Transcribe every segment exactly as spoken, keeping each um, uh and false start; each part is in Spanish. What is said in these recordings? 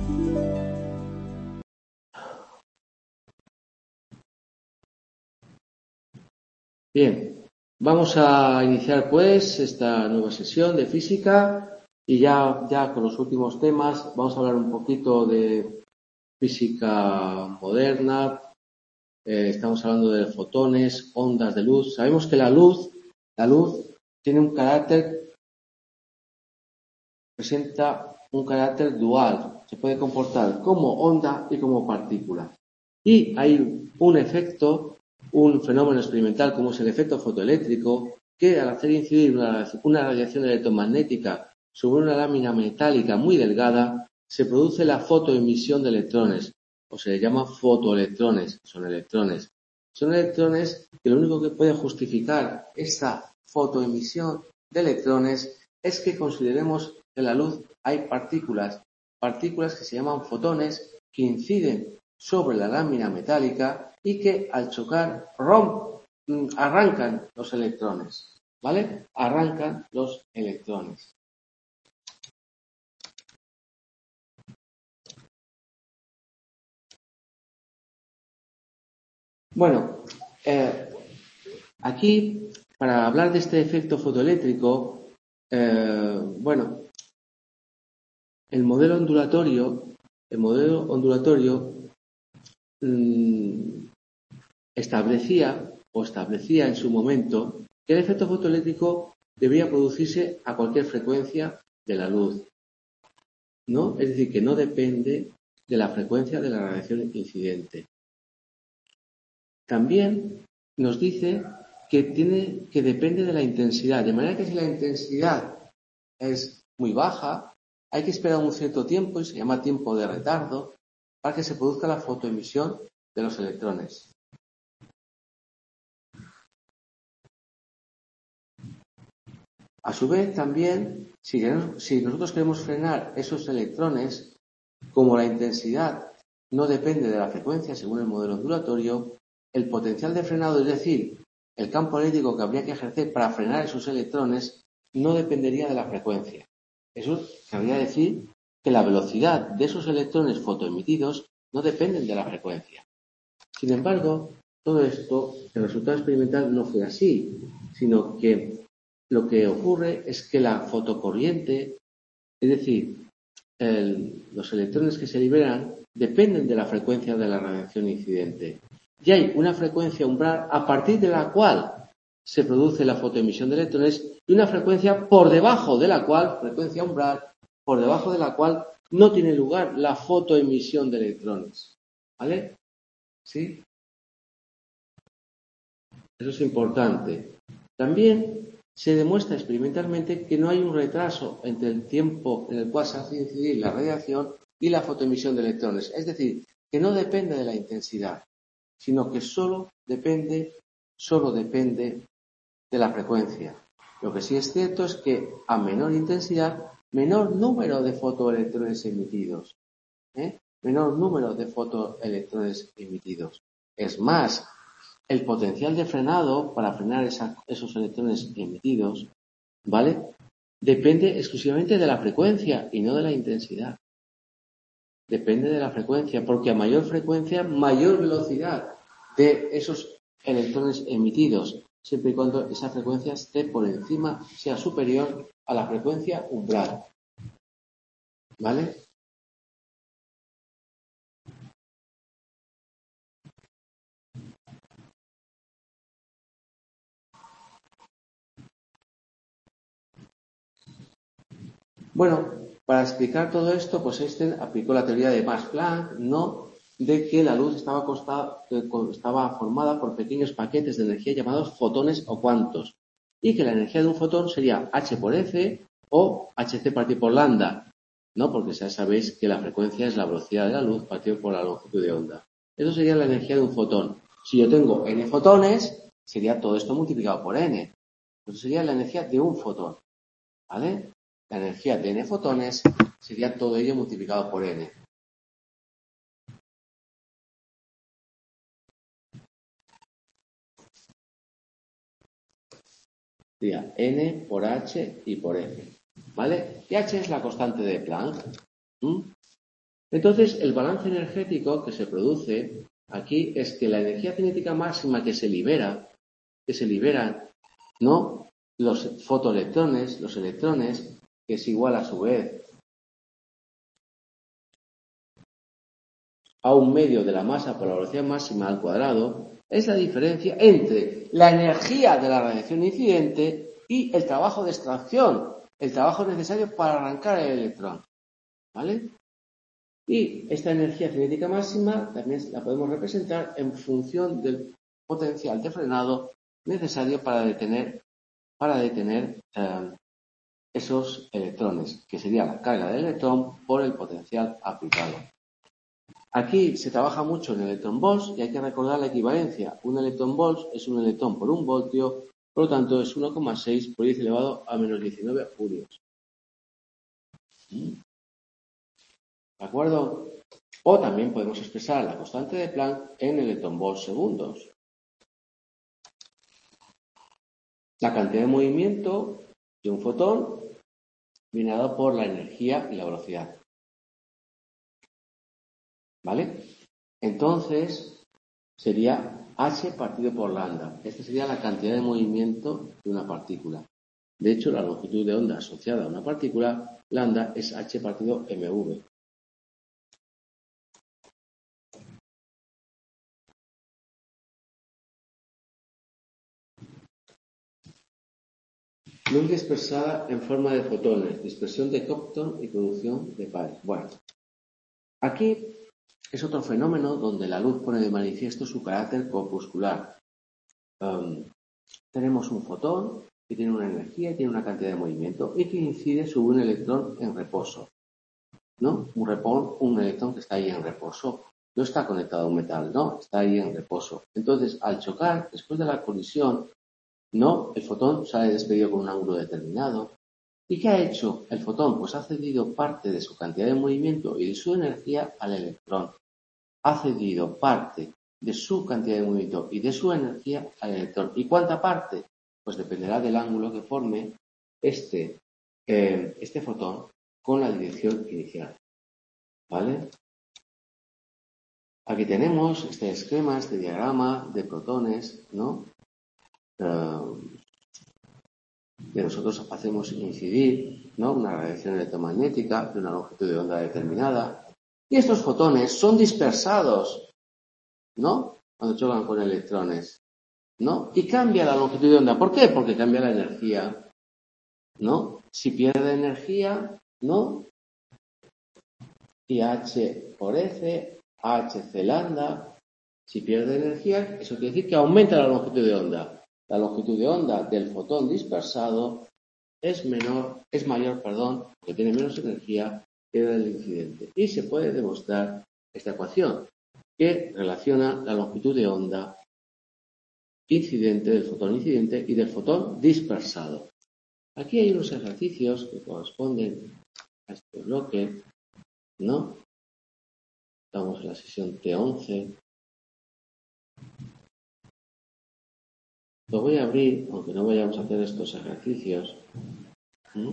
Bien, vamos a iniciar pues esta nueva sesión de física y ya, ya con los últimos temas vamos a hablar un poquito de física moderna. Eh, estamos hablando de fotones, ondas de luz. Sabemos que la luz, la luz tiene un carácter, presenta un carácter dual. Se puede comportar como onda y como partícula. Y hay un efecto, un fenómeno experimental como es el efecto fotoeléctrico, que al hacer incidir una, una radiación electromagnética sobre una lámina metálica muy delgada, se produce la fotoemisión de electrones, o se le llama fotoelectrones, son electrones. Son electrones que lo único que puede justificar esta fotoemisión de electrones es que consideremos que en la luz hay partículas, partículas que se llaman fotones, que inciden sobre la lámina metálica y que al chocar rompen, arrancan los electrones, ¿vale? Arrancan los electrones. Bueno, eh, aquí, para hablar de este efecto fotoeléctrico, eh, bueno, el modelo ondulatorio, el modelo ondulatorio mmm, establecía o establecía en su momento que el efecto fotoeléctrico debía producirse a cualquier frecuencia de la luz, ¿no? Es decir, que no depende de la frecuencia de la radiación incidente. También nos dice que tiene que depende de la intensidad, de manera que si la intensidad es muy baja, hay que esperar un cierto tiempo y se llama tiempo de retardo para que se produzca la fotoemisión de los electrones. A su vez, también, si, si nosotros queremos frenar esos electrones, como la intensidad no depende de la frecuencia según el modelo ondulatorio, el potencial de frenado, es decir, el campo eléctrico que habría que ejercer para frenar esos electrones, no dependería de la frecuencia. Eso cabría decir que la velocidad de esos electrones fotoemitidos no dependen de la frecuencia. Sin embargo, todo esto, el resultado experimental no fue así, sino que lo que ocurre es que la fotocorriente, es decir, el, los electrones que se liberan, dependen de la frecuencia de la radiación incidente. Y hay una frecuencia umbral a partir de la cual se produce la fotoemisión de electrones y una frecuencia por debajo de la cual, frecuencia umbral, por debajo de la cual no tiene lugar la fotoemisión de electrones. ¿Vale? ¿Sí? Eso es importante. También se demuestra experimentalmente que no hay un retraso entre el tiempo en el cual se hace incidir la radiación y la fotoemisión de electrones. Es decir, que no depende de la intensidad, sino que solo depende, solo depende de la frecuencia. Lo que sí es cierto es que a menor intensidad, menor número de fotoelectrones emitidos. ¿eh? Menor número de fotoelectrones emitidos. Es más, el potencial de frenado para frenar esa, esos electrones emitidos, ¿vale? Depende exclusivamente de la frecuencia y no de la intensidad. Depende de la frecuencia, porque a mayor frecuencia, mayor velocidad de esos electrones emitidos, siempre y cuando esa frecuencia esté por encima, sea superior a la frecuencia umbral. ¿Vale? Bueno, para explicar todo esto, pues Einstein aplicó la teoría de Max-Planck, ¿no? De que la luz estaba, costada, estaba formada por pequeños paquetes de energía llamados fotones o cuantos, y que la energía de un fotón sería H por F o Hc partido por lambda, ¿no? Porque ya sabéis que la frecuencia es la velocidad de la luz partido por la longitud de onda. Eso sería la energía de un fotón. Si yo tengo n fotones, sería todo esto multiplicado por n. Eso sería la energía de un fotón, ¿vale? La energía de n fotones sería todo ello multiplicado por n. Sería n por h y por f. ¿Vale? Y h es la constante de Planck. ¿Mm? Entonces, el balance energético que se produce aquí es que la energía cinética máxima que se libera, que se liberan, ¿no? Los fotoelectrones, los electrones, que es igual a su vez a un medio de la masa por la velocidad máxima al cuadrado, es la diferencia entre la energía de la radiación incidente y el trabajo de extracción, el trabajo necesario para arrancar el electrón, ¿vale? Y esta energía cinética máxima también la podemos representar en función del potencial de frenado necesario para detener, para detener eh, esos electrones, que sería la carga del electrón por el potencial aplicado. Aquí se trabaja mucho en electronvolts y hay que recordar la equivalencia. Un electronvolt es un electrón por un voltio, por lo tanto es uno coma seis por diez elevado a menos diecinueve julios. ¿De acuerdo? O también podemos expresar la constante de Planck en electronvolts segundos. La cantidad de movimiento de un fotón viene dado por la energía y la velocidad. ¿Vale? Entonces, sería h partido por lambda. Esta sería la cantidad de movimiento de una partícula. De hecho, la longitud de onda asociada a una partícula, lambda, es h partido mv. Luz dispersada en forma de fotones, dispersión de Compton y producción de pares. Bueno, aquí es otro fenómeno donde la luz pone de manifiesto su carácter corpuscular. Um, tenemos un fotón que tiene una energía y tiene una cantidad de movimiento y que incide sobre un electrón en reposo, ¿no? Un, repón, un electrón que está ahí en reposo. No está conectado a un metal, ¿no? Está ahí en reposo. Entonces, al chocar, después de la colisión, ¿no? El fotón sale despedido con un ángulo determinado. ¿Y qué ha hecho el fotón? Pues ha cedido parte de su cantidad de movimiento y de su energía al electrón. Ha cedido parte de su cantidad de movimiento y de su energía al electrón. ¿Y cuánta parte? Pues dependerá del ángulo que forme este, eh, este fotón con la dirección inicial. ¿Vale? Aquí tenemos este esquema, este diagrama de protones, ¿no? Uh, que nosotros hacemos incidir, ¿no? Una radiación electromagnética de una longitud de onda determinada. Y estos fotones son dispersados, ¿no? Cuando chocan con electrones, ¿no? Y cambia la longitud de onda. ¿Por qué? Porque cambia la energía, ¿no? Si pierde energía, ¿no? Y H por F, Hc lambda. Si pierde energía, eso quiere decir que aumenta la longitud de onda. La longitud de onda del fotón dispersado es menor, es mayor, perdón, que tiene menos energía que la del incidente. Y se puede demostrar esta ecuación que relaciona la longitud de onda incidente del fotón incidente y del fotón dispersado. Aquí hay unos ejercicios que corresponden a este bloque, ¿no? Estamos en la sesión T once. Lo voy a abrir, aunque no vayamos a hacer estos ejercicios. ¿Mm?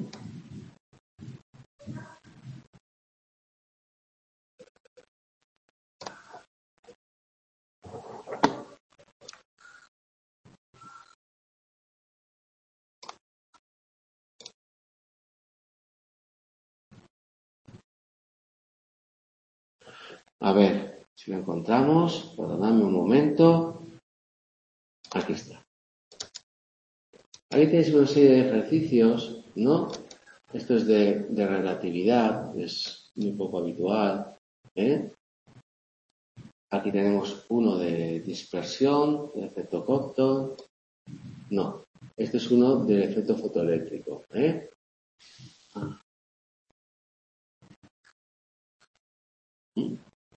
A ver, si lo encontramos, perdonadme un momento. Aquí está. Aquí tenéis una serie de ejercicios, ¿no? Esto es de, de relatividad, es muy poco habitual, ¿eh? Aquí tenemos uno de dispersión, del efecto Compton. No, este es uno del efecto fotoeléctrico, ¿eh? Ah. ¿Mm?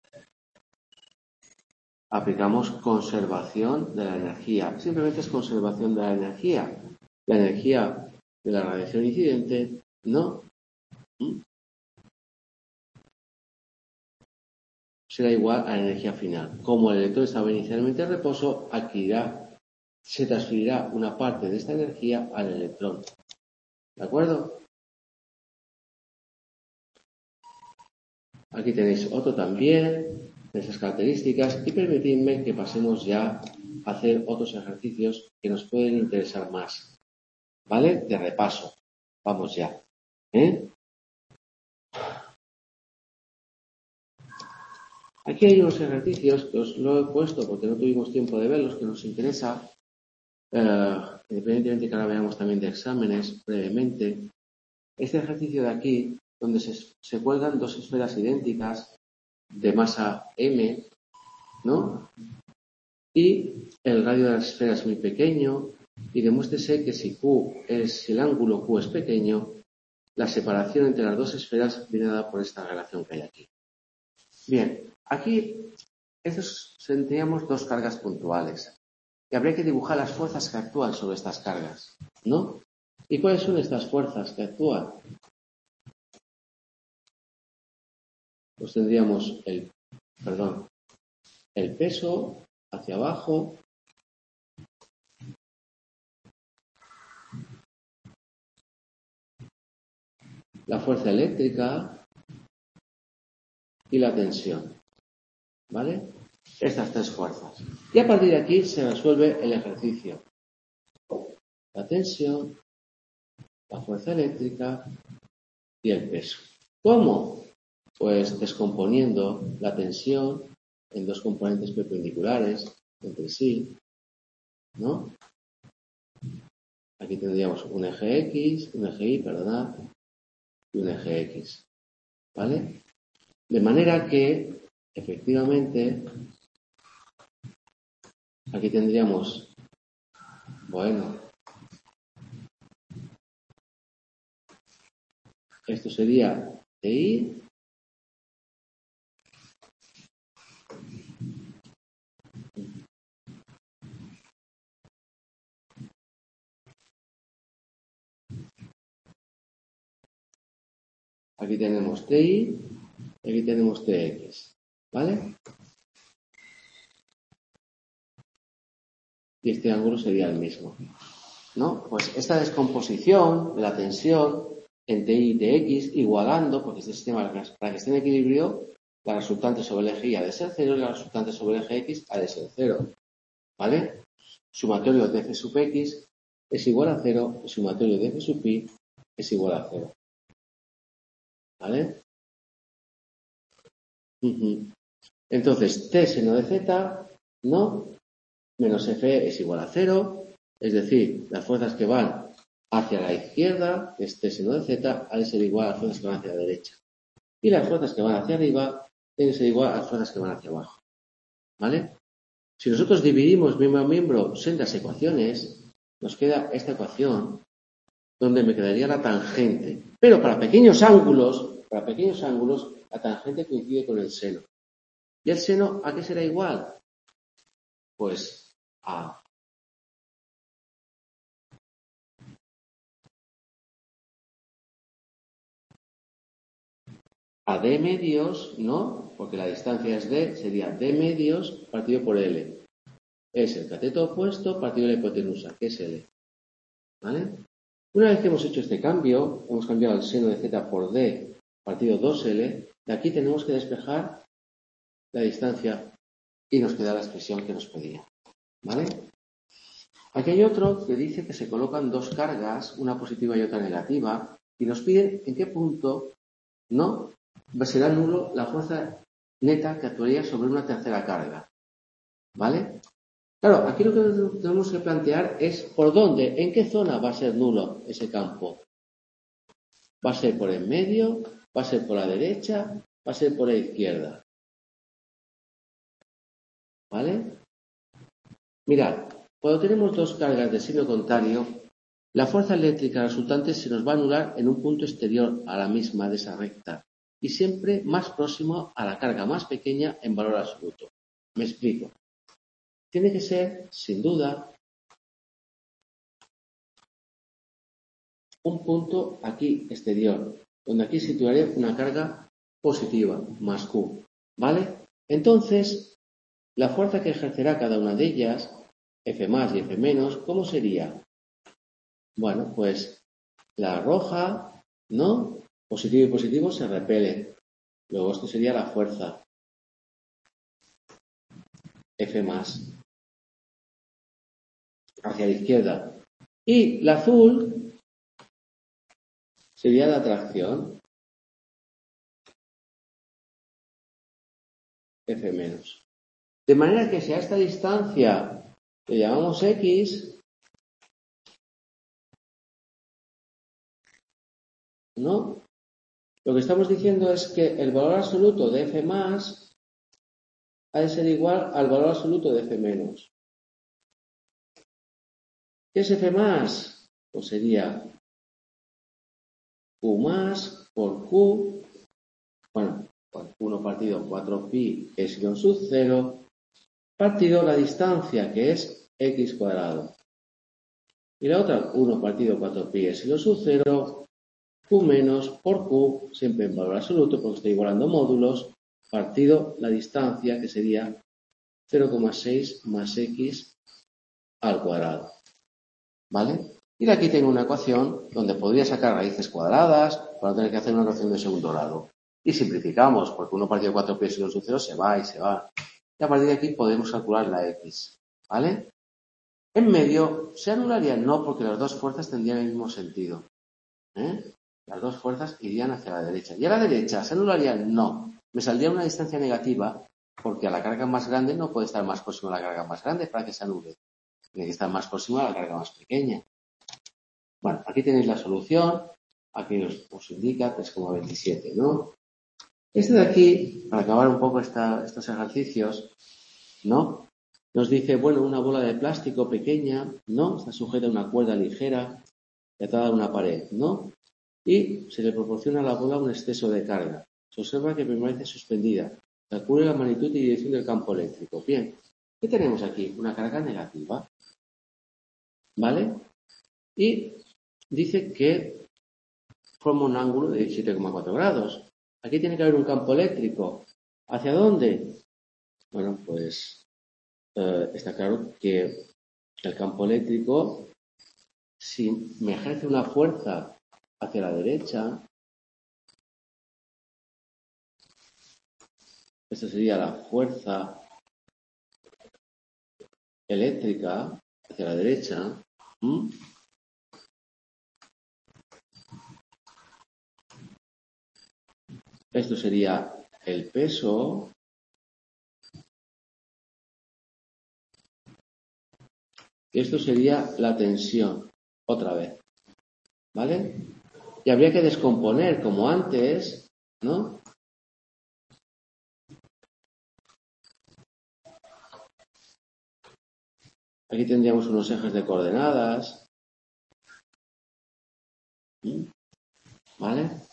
Aplicamos conservación de la energía. Simplemente es conservación de la energía. La energía de la radiación incidente, no. ¿Mm? Será igual a la energía final. Como el electrón estaba inicialmente en reposo, adquirirá, se transferirá una parte de esta energía al electrón. ¿De acuerdo? Aquí tenéis otro también de esas características y permitidme que pasemos ya a hacer otros ejercicios que nos pueden interesar más, ¿vale? De repaso. Vamos ya. ¿eh? Aquí hay unos ejercicios que os lo he puesto porque no tuvimos tiempo de verlos, que nos interesa, eh, independientemente que ahora veamos también de exámenes brevemente. Este ejercicio de aquí, donde se, se cuelgan dos esferas idénticas de masa m, ¿no? Y el radio de la esfera es muy pequeño y demuéstrese que si Q es, si el ángulo Q es pequeño, la separación entre las dos esferas viene dada por esta relación que hay aquí. Bien, aquí estos tendríamos dos cargas puntuales y habría que dibujar las fuerzas que actúan sobre estas cargas, ¿no? ¿Y cuáles son estas fuerzas que actúan? Pues tendríamos el, perdón, el peso hacia abajo, la fuerza eléctrica y la tensión, ¿vale? Estas tres fuerzas. Y a partir de aquí se resuelve el ejercicio. La tensión, la fuerza eléctrica y el peso. ¿Cómo? Pues descomponiendo la tensión en dos componentes perpendiculares entre sí, ¿no? Aquí tendríamos un eje X, un eje Y, perdonad, y un eje X, ¿vale? De manera que, efectivamente, aquí tendríamos, bueno, esto sería Ti, aquí tenemos Ti, y aquí tenemos Tx, ¿vale? Y este ángulo sería el mismo, ¿no? Pues esta descomposición de la tensión en Ti y Tx, igualando, porque este sistema, para que esté en equilibrio, la resultante sobre el eje Y ha de ser cero y la resultante sobre el eje X ha de ser cero, ¿vale? Sumatorio de F sub X es igual a cero y sumatorio de F sub Y es igual a cero, ¿vale? Uh-huh. Entonces, T seno de Z, ¿no? Menos F es igual a cero, es decir, las fuerzas que van hacia la izquierda, que es T seno de Z, ha de ser igual a las fuerzas que van hacia la derecha. Y las fuerzas que van hacia arriba tienen que ser igual a las fuerzas que van hacia abajo, ¿vale? Si nosotros dividimos miembro a miembro sendas ecuaciones, nos queda esta ecuación donde me quedaría la tangente. Pero para pequeños ángulos, para pequeños ángulos, la tangente coincide con el seno. ¿Y el seno a qué será igual? Pues a a d medios, ¿no? Porque la distancia es d, sería d medios partido por L. Es el cateto opuesto partido de la hipotenusa, que es L. ¿Vale? Una vez que hemos hecho este cambio, hemos cambiado el seno de z por d partido dos L, de aquí tenemos que despejar la distancia y nos queda la expresión que nos pedía. ¿Vale? Aquí hay otro que dice que se colocan dos cargas, una positiva y otra negativa, y nos piden en qué punto, ¿no?, será nulo la fuerza neta que actuaría sobre una tercera carga. ¿Vale? Claro, aquí lo que tenemos que plantear es por dónde, en qué zona va a ser nulo ese campo. ¿Va a ser por el medio? ¿Va a ser por la derecha? ¿Va a ser por la izquierda? ¿Vale? Mirad, cuando tenemos dos cargas de signo contrario, la fuerza eléctrica resultante se nos va a anular en un punto exterior a la misma de esa recta y siempre más próximo a la carga más pequeña en valor absoluto. Me explico. Tiene que ser, sin duda, un punto aquí exterior, donde aquí situaré una carga positiva, más Q. ¿Vale? Entonces, la fuerza que ejercerá cada una de ellas, F más y F menos, ¿cómo sería? Bueno, pues la roja, ¿no? Positivo y positivo se repelen. Luego esto sería la fuerza. F más. Hacia la izquierda. Y la azul sería la atracción. F menos. De manera que si a esta distancia le llamamos X, ¿no? Lo que estamos diciendo es que el valor absoluto de F más ha de ser igual al valor absoluto de F menos. ¿Qué es F más? Pues sería Q más por Q, bueno, uno partido cuatro pi epsilon sub cero, partido la distancia que es X cuadrado. Y la otra, uno partido cuatro pi epsilon sub cero, Q menos por Q, siempre en valor absoluto, porque estoy igualando módulos, partido la distancia, que sería cero coma seis más X al cuadrado. ¿Vale? Y de aquí tengo una ecuación donde podría sacar raíces cuadradas para no tener que hacer una ecuación de segundo grado. Y simplificamos, porque uno partido cuatro pi epsilon sub cero se va y se va. Y a partir de aquí podemos calcular la X. ¿Vale? En medio, ¿se anularía? No, porque las dos fuerzas tendrían el mismo sentido. ¿Eh? Las dos fuerzas irían hacia la derecha. ¿Y a la derecha se anularía? No. Me saldría una distancia negativa porque a la carga más grande no puede estar más próximo a la carga más grande para que se anule. Tiene que estar más próximo a la carga más pequeña. Bueno, aquí tenéis la solución. Aquí os, os indica tres coma veintisiete, ¿no? Este de aquí, para acabar un poco esta, estos ejercicios, ¿no? Nos dice, bueno, una bola de plástico pequeña, ¿no? Está sujeta a una cuerda ligera y atada a una pared, ¿no? Y se le proporciona a la bola un exceso de carga. Se observa que permanece suspendida. Calcule la magnitud y dirección del campo eléctrico. Bien, ¿qué tenemos aquí? Una carga negativa, ¿vale? Y dice que forma un ángulo de diecisiete coma cuatro grados. Aquí tiene que haber un campo eléctrico. ¿Hacia dónde? Bueno, pues eh, está claro que el campo eléctrico, si me ejerce una fuerza hacia la derecha, esta sería la fuerza eléctrica hacia la derecha. ¿Mm? Esto sería el peso. Y esto sería la tensión, otra vez. ¿Vale? Y habría que descomponer, como antes, ¿no? Aquí tendríamos unos ejes de coordenadas. ¿Vale?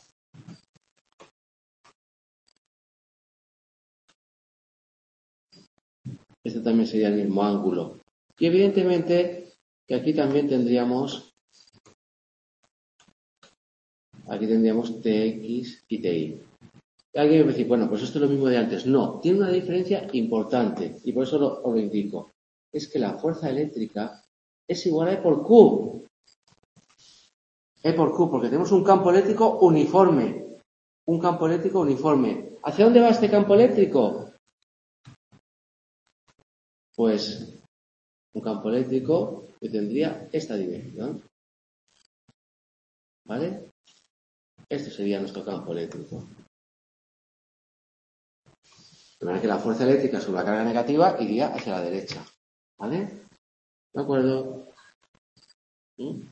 Este también sería el mismo ángulo. Y evidentemente que aquí también tendríamos, aquí tendríamos T X y T Y. Y alguien me va a decir, bueno, pues esto es lo mismo de antes. No, tiene una diferencia importante y por eso lo, os lo indico. Es que la fuerza eléctrica es igual a E por Q. E por Q, porque tenemos un campo eléctrico uniforme. Un campo eléctrico uniforme. ¿Hacia dónde va este campo eléctrico? Pues un campo eléctrico que tendría esta dirección. ¿Vale? Este sería nuestro campo eléctrico. De manera que la fuerza eléctrica sobre la carga negativa iría hacia la derecha. ¿Vale? ¿De acuerdo? ¿Mm?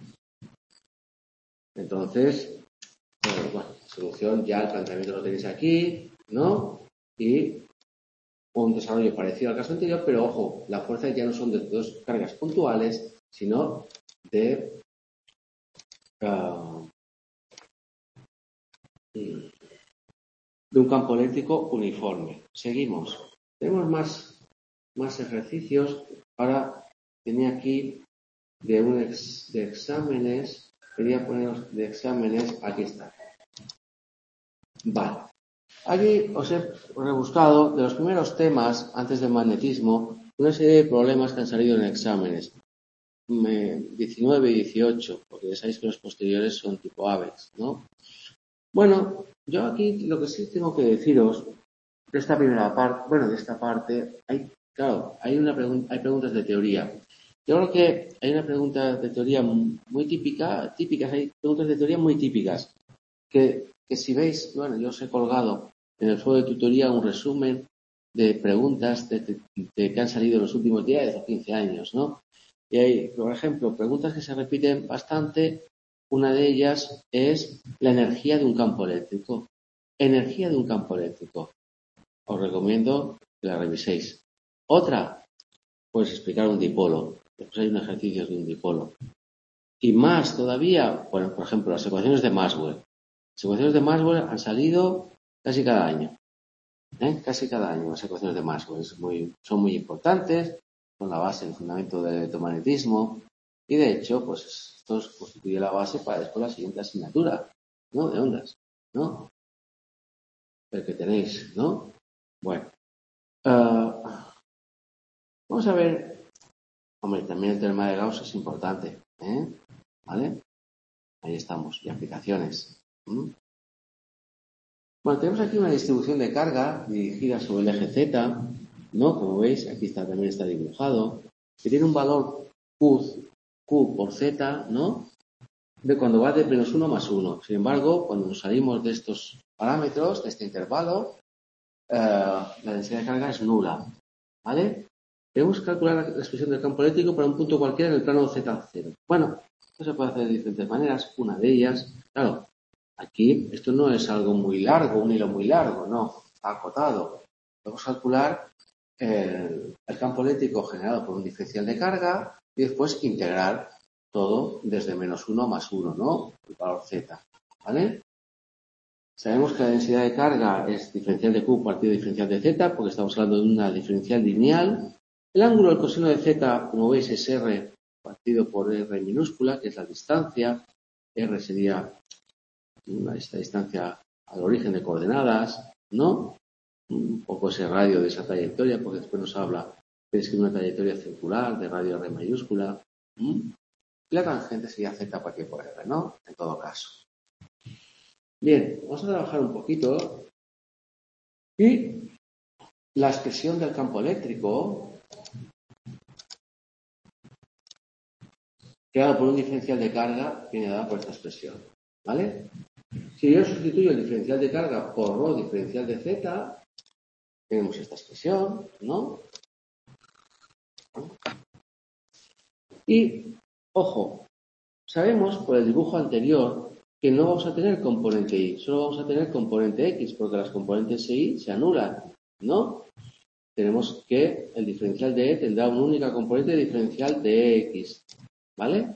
Entonces, eh, bueno, solución ya el planteamiento lo tenéis aquí, ¿no? Y un desarrollo parecido al caso anterior, pero ojo, las fuerzas ya no son de dos cargas puntuales, sino de uh, de un campo eléctrico uniforme. Seguimos. Tenemos más, más ejercicios. Ahora tenía aquí de, un ex, de exámenes. Quería poner de exámenes. Aquí está. Vale. Aquí os he rebuscado de los primeros temas antes del magnetismo una serie de problemas que han salido en exámenes. diecinueve y dieciocho, porque ya sabéis que los posteriores son tipo AVEX, ¿no? Bueno, yo aquí lo que sí tengo que deciros de esta primera parte, bueno, de esta parte, hay, claro, hay una pregunta, hay preguntas de teoría. Yo creo que hay una pregunta de teoría muy típica, típicas, hay preguntas de teoría muy típicas, que, que si veis, bueno, yo os he colgado en el foro de tutoría un resumen de preguntas de, de, de que han salido en los últimos diez o quince años, ¿no? Y hay, por ejemplo, preguntas que se repiten bastante. Una de ellas es la energía de un campo eléctrico. Energía de un campo eléctrico. Os recomiendo que la reviséis. Otra, pues explicar un dipolo. Después hay un ejercicio de un dipolo. Y más todavía, bueno, por ejemplo, las ecuaciones de Maxwell. Las ecuaciones de Maxwell han salido casi cada año. ¿eh? Casi cada año las ecuaciones de Maxwell es muy, son muy importantes, son la base, el fundamento del electromagnetismo. Y de hecho, pues esto constituye la base para después la siguiente asignatura, ¿no? De ondas, ¿no? El que tenéis, ¿no? Bueno. Uh, vamos a ver, hombre, también el teorema de Gauss es importante, ¿eh? ¿Vale? Ahí estamos, y aplicaciones. ¿Mm? Bueno, tenemos aquí una distribución de carga dirigida sobre el eje Z, ¿no? Como veis, aquí está, también está dibujado, que tiene un valor Q, Q por Z, ¿no? De cuando va de menos uno más uno. Sin embargo, cuando nos salimos de estos parámetros, de este intervalo, eh, la densidad de carga es nula, ¿vale? Debemos calcular la expresión del campo eléctrico para un punto cualquiera en el plano Z cero. Bueno, esto se puede hacer de diferentes maneras. Una de ellas, claro, aquí esto no es algo muy largo, un hilo muy largo, no, está acotado. Podemos calcular el, el campo eléctrico generado por un diferencial de carga y después integrar todo desde menos uno más uno, ¿no? El valor Z, ¿vale? Sabemos que la densidad de carga es diferencial de Q partido diferencial de Z, porque estamos hablando de una diferencial lineal. El ángulo del coseno de Z, como veis, es R partido por R minúscula, que es la distancia. R sería una, esta distancia al origen de coordenadas, ¿no? Un poco ese radio de esa trayectoria, porque después nos habla de escribir una trayectoria circular de radio R mayúscula. ¿Mm? Y la tangente sería Z partido por R, ¿no? En todo caso. Bien, vamos a trabajar un poquito. Y la expresión del campo eléctrico, creado por un diferencial de carga, viene dada por esta expresión, ¿vale? Si yo sustituyo el diferencial de carga por ρ diferencial de Z, tenemos esta expresión, ¿no? Y, ojo, sabemos por el dibujo anterior que no vamos a tener componente Y, solo vamos a tener componente X, porque las componentes Y se anulan, ¿no? Tenemos que el diferencial de E tendrá una única componente diferencial de X, ¿vale?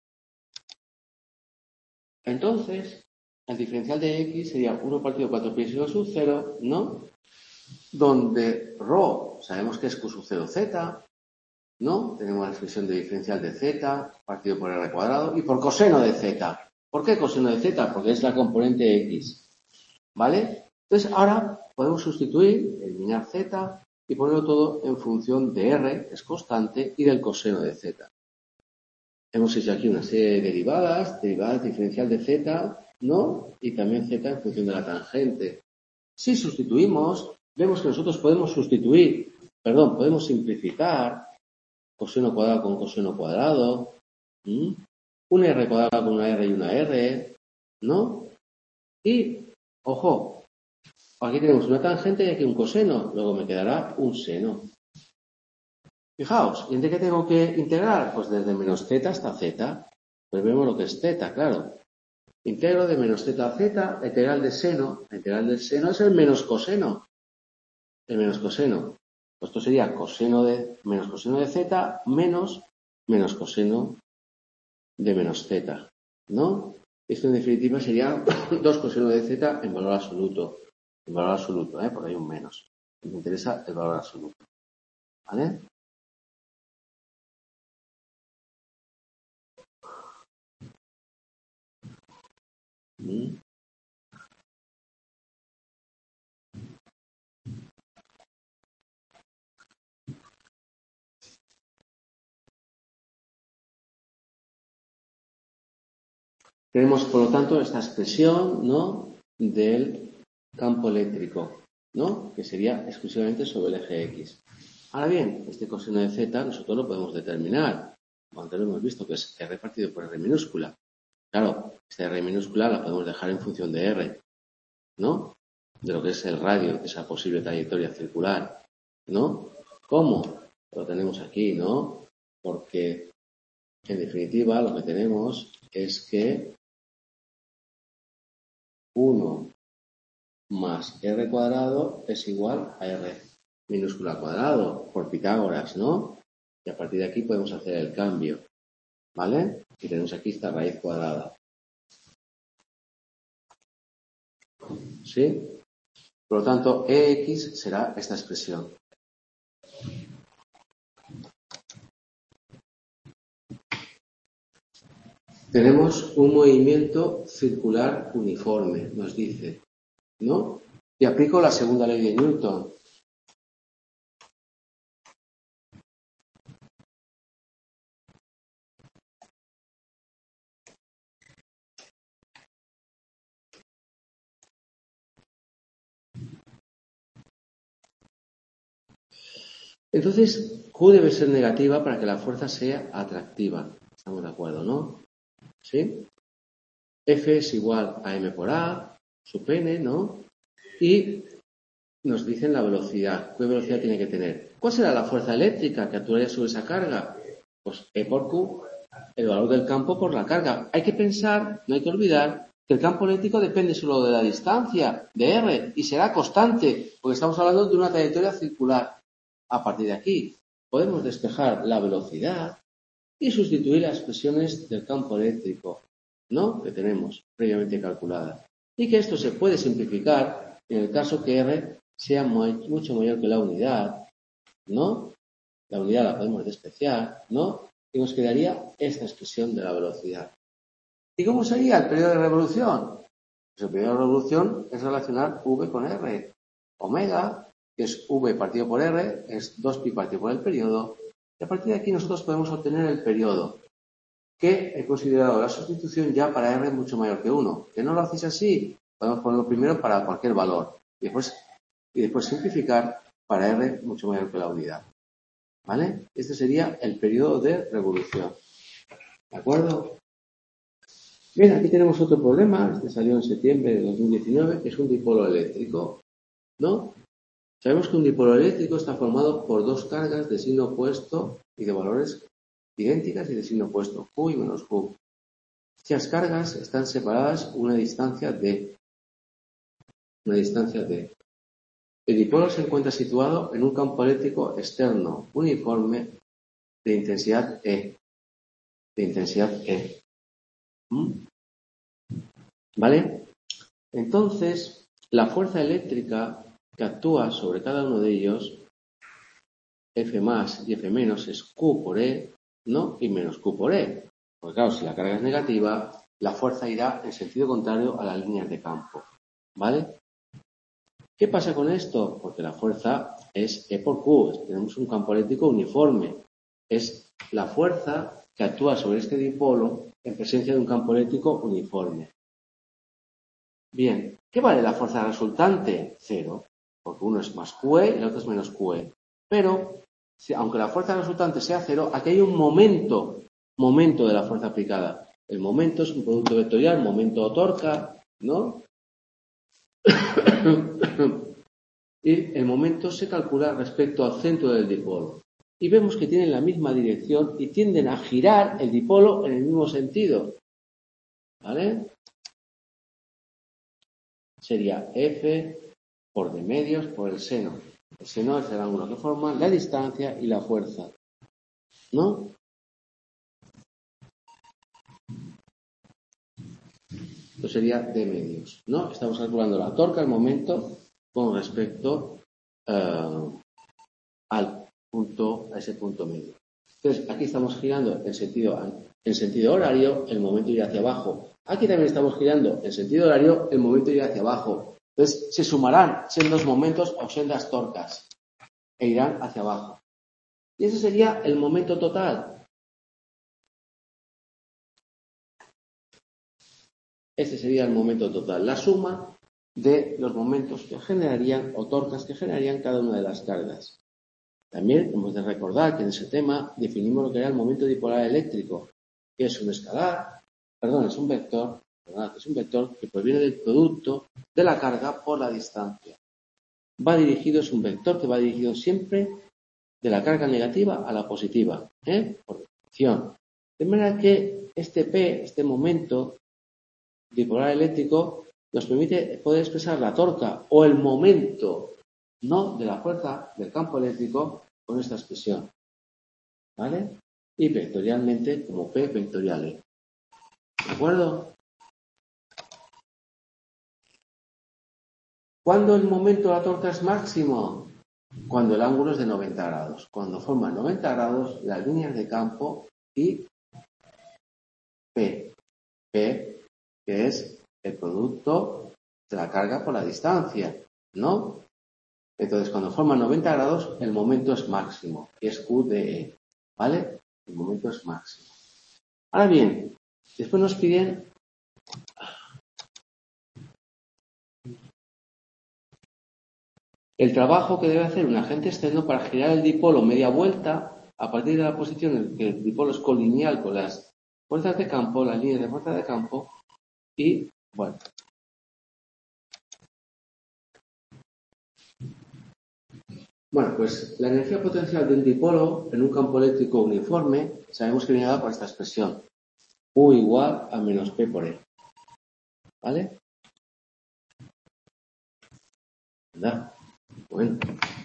Entonces, el diferencial de X sería uno partido cuatro pi igual sub cero, ¿no? Donde ρ sabemos que es Q sub cero Z, ¿no? Tenemos la expresión de diferencial de Z partido por R cuadrado y por coseno de Z. ¿Por qué coseno de Z? Porque es la componente X, ¿vale? Entonces, ahora podemos sustituir, eliminar Z y ponerlo todo en función de R, que es constante, y del coseno de Z. Hemos hecho aquí una serie de derivadas, derivadas diferencial de Z, ¿no? Y también Z en función de la tangente. Si sustituimos, vemos que nosotros podemos sustituir, perdón, podemos simplificar coseno cuadrado con coseno cuadrado, ¿m? una R cuadrada con una R y una R, ¿no? Y, ojo, aquí tenemos una tangente y aquí un coseno, luego me quedará un seno. Fijaos, ¿y entre qué tengo que integrar? Pues desde menos z hasta z. Pues vemos lo que es z, claro. Integro de menos z a z, la integral de seno. La integral del seno es el menos coseno. El menos coseno. Pues esto sería coseno de, menos coseno de z menos menos coseno de menos z, ¿no? Esto en definitiva sería dos coseno de z en valor absoluto. En valor absoluto, ¿eh? Porque hay un menos. Me interesa el valor absoluto. ¿Vale? ¿Mm? Tenemos, por lo tanto, esta expresión, ¿no?, del campo eléctrico, ¿no? Que sería exclusivamente sobre el eje X. Ahora bien, este coseno de Z nosotros lo podemos determinar. Antes lo hemos visto que es R partido por R minúscula. Claro, esta R minúscula la podemos dejar en función de R, ¿no? De lo que es el radio de esa posible trayectoria circular, ¿no? ¿Cómo? Lo tenemos aquí, ¿no? Porque, en definitiva, lo que tenemos es que uno más R cuadrado es igual a R minúscula cuadrado, por Pitágoras, ¿no? Y a partir de aquí podemos hacer el cambio, ¿vale? Y tenemos aquí esta raíz cuadrada. ¿Sí? Por lo tanto, E X será esta expresión. Tenemos un movimiento circular uniforme, nos dice, ¿no? Y aplico la segunda ley de Newton. Entonces, Q debe ser negativa para que la fuerza sea atractiva. Estamos de acuerdo, ¿no? ¿Sí? F es igual a M por A, sub N, ¿no? Y nos dicen la velocidad. ¿Qué velocidad tiene que tener? ¿Cuál será la fuerza eléctrica que actuaría sobre esa carga? Pues E por Q, el valor del campo por la carga. Hay que pensar, no hay que olvidar, que el campo eléctrico depende solo de la distancia, de R, y será constante, porque estamos hablando de una trayectoria circular. A partir de aquí, podemos despejar la velocidad y sustituir las expresiones del campo eléctrico, ¿no? Que tenemos previamente calculadas. Y que esto se puede simplificar en el caso que R sea muy, mucho mayor que la unidad, ¿no? La unidad la podemos despreciar, ¿no? Y nos quedaría esta expresión de la velocidad. ¿Y cómo sería el periodo de revolución? Pues el periodo de revolución es relacionar V con R. Omega, que es V partido por R, es dos pi partido por el periodo. Y a partir de aquí nosotros podemos obtener el periodo, que he considerado la sustitución ya para R mucho mayor que uno. ¿Que no lo hacéis así? Podemos ponerlo primero para cualquier valor. Y después, y después simplificar para R mucho mayor que la unidad. ¿Vale? Este sería el periodo de revolución. ¿De acuerdo? Bien, aquí tenemos otro problema. Este salió en septiembre de dos mil diecinueve, que es un dipolo eléctrico, ¿no? Sabemos que un dipolo eléctrico está formado por dos cargas de signo opuesto y de valores idénticas y de signo opuesto, Q y menos Q. Estas cargas están separadas una distancia d. Una distancia d. El dipolo se encuentra situado en un campo eléctrico externo uniforme de intensidad E. De intensidad E. ¿Mm? ¿Vale? Entonces, la fuerza eléctrica que actúa sobre cada uno de ellos, F más y F menos, es Q por E, ¿no? Y menos Q por E. Porque claro, si la carga es negativa, la fuerza irá en sentido contrario a las líneas de campo. ¿Vale? ¿Qué pasa con esto? Porque la fuerza es E por Q. Tenemos un campo eléctrico uniforme. Es la fuerza que actúa sobre este dipolo en presencia de un campo eléctrico uniforme. Bien, ¿qué vale la fuerza resultante? Cero. Porque uno es más Q E y el otro es menos Q E. Pero, si, aunque la fuerza resultante sea cero, aquí hay un momento, momento de la fuerza aplicada. El momento es un producto vectorial, momento o torca, ¿no? Y el momento se calcula respecto al centro del dipolo. Y vemos que tienen la misma dirección y tienden a girar el dipolo en el mismo sentido. ¿Vale? Sería F por de medios por el seno. El seno es el ángulo que forman la distancia y la fuerza, ¿no? Esto sería de medios, ¿no? Estamos calculando la torca al momento con respecto uh, al punto, a ese punto medio. Entonces, aquí estamos girando en sentido, en sentido horario, el momento irá hacia abajo. Aquí también estamos girando en sentido horario, el momento irá hacia abajo. Entonces, se sumarán sendos momentos o sendas torcas e irán hacia abajo. Y ese sería el momento total. Este sería el momento total. La suma de los momentos que generarían o torcas que generarían cada una de las cargas. También hemos de recordar que en ese tema definimos lo que era el momento dipolar eléctrico, que es un escalar, perdón, es un vector, perdón, es un vector que proviene del producto de la carga por la distancia. Va dirigido, es un vector que va dirigido siempre de la carga negativa a la positiva, ¿eh? Por definición. De manera que este P, este momento dipolar eléctrico, nos permite poder expresar la torca o el momento no de la fuerza del campo eléctrico con esta expresión, ¿vale? Y vectorialmente como P vectorial E. ¿De acuerdo? ¿Cuándo el momento de la torca es máximo? Cuando el ángulo es de noventa grados. Cuando forman noventa grados las líneas de campo y P. P, que es el producto de la carga por la distancia, ¿no? Entonces, cuando forman noventa grados, el momento es máximo, y es Q de E, ¿vale? El momento es máximo. Ahora bien, después nos piden el trabajo que debe hacer un agente externo para girar el dipolo media vuelta a partir de la posición en que el dipolo es colineal con las fuerzas de campo, las líneas de fuerza de campo, y, bueno, Bueno, pues la energía potencial de un dipolo en un campo eléctrico uniforme sabemos que viene dada por esta expresión. U igual a menos P por E. ¿Vale? ¿Verdad? Bueno.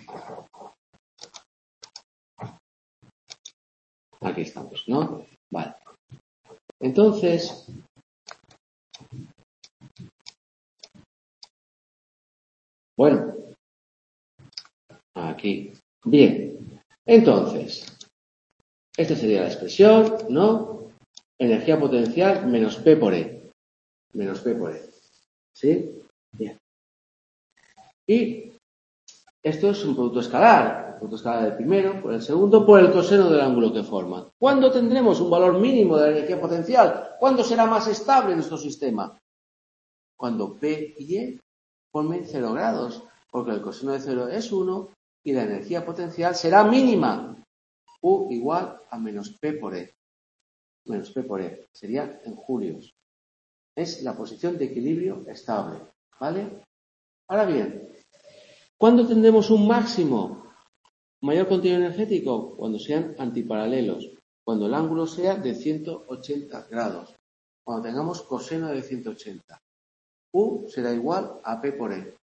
Aquí estamos, ¿no? Vale. Entonces, bueno, aquí. Bien. Entonces, esta sería la expresión, ¿no? Energía potencial menos P por E. Menos P por E. ¿Sí? Bien. Y esto es un producto escalar. El producto escalar del primero por el segundo por el coseno del ángulo que forman. ¿Cuándo tendremos un valor mínimo de la energía potencial? ¿Cuándo será más estable nuestro sistema? Cuando P y E formen cero grados, porque el coseno de cero es uno y la energía potencial será mínima. U igual a menos P por E. Menos P por E. Sería en julios. Es la posición de equilibrio estable. ¿Vale? Ahora bien, ¿cuándo tendremos un máximo? Mayor contenido energético, cuando sean antiparalelos, cuando el ángulo sea de ciento ochenta grados, cuando tengamos coseno de ciento ochenta. U será igual a P por E.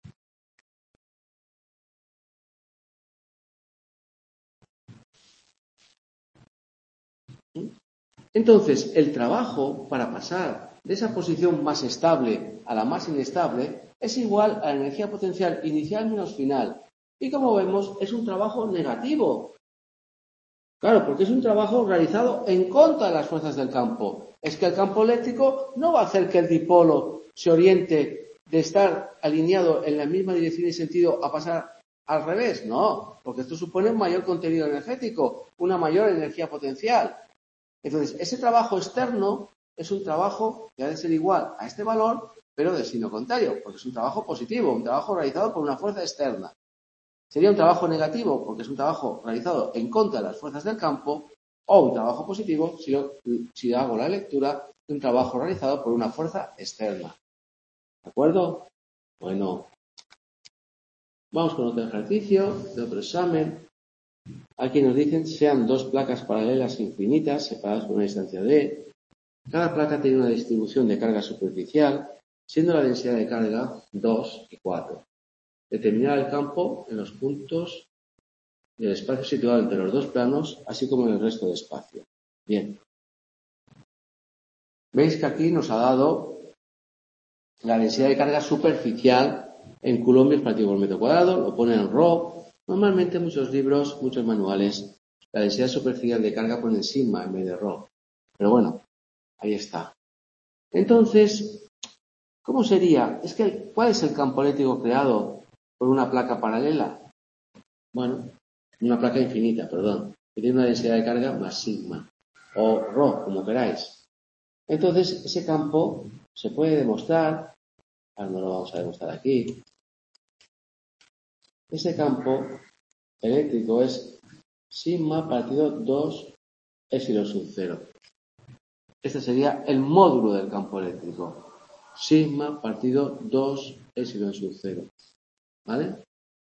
Entonces, el trabajo para pasar de esa posición más estable a la más inestable es igual a la energía potencial inicial menos final. Y como vemos, es un trabajo negativo. Claro, porque es un trabajo realizado en contra de las fuerzas del campo. Es que el campo eléctrico no va a hacer que el dipolo se oriente de estar alineado en la misma dirección y sentido a pasar al revés. No, porque esto supone un mayor contenido energético, una mayor energía potencial. Entonces, ese trabajo externo es un trabajo que ha de ser igual a este valor, pero de signo contrario, porque es un trabajo positivo, un trabajo realizado por una fuerza externa. Sería un trabajo negativo, porque es un trabajo realizado en contra de las fuerzas del campo, o un trabajo positivo si, si hago la lectura de un trabajo realizado por una fuerza externa. ¿De acuerdo? Bueno, vamos con otro ejercicio de otro examen. Aquí nos dicen sean dos placas paralelas infinitas separadas por una distancia d. Cada placa tiene una distribución de carga superficial, siendo la densidad de carga dos y cuatro. Determinar el campo en los puntos del espacio situado entre los dos planos, así como en el resto de espacio. Bien. Veis que aquí nos ha dado la densidad de carga superficial en coulombs partido por metro cuadrado, lo pone en rho. Normalmente en muchos libros, muchos manuales, la densidad superficial de carga pone sigma en vez de rho. Pero bueno, ahí está. Entonces, ¿cómo sería? Es que, ¿cuál es el campo eléctrico creado por una placa paralela? Bueno, una placa infinita, perdón, que tiene una densidad de carga más sigma, o rho, como queráis. Entonces, ese campo se puede demostrar ahora no lo vamos a demostrar aquí, ese campo eléctrico es sigma partido dos epsilon sub cero. Este sería el módulo del campo eléctrico. Sigma partido dos epsilon sub cero. ¿Vale?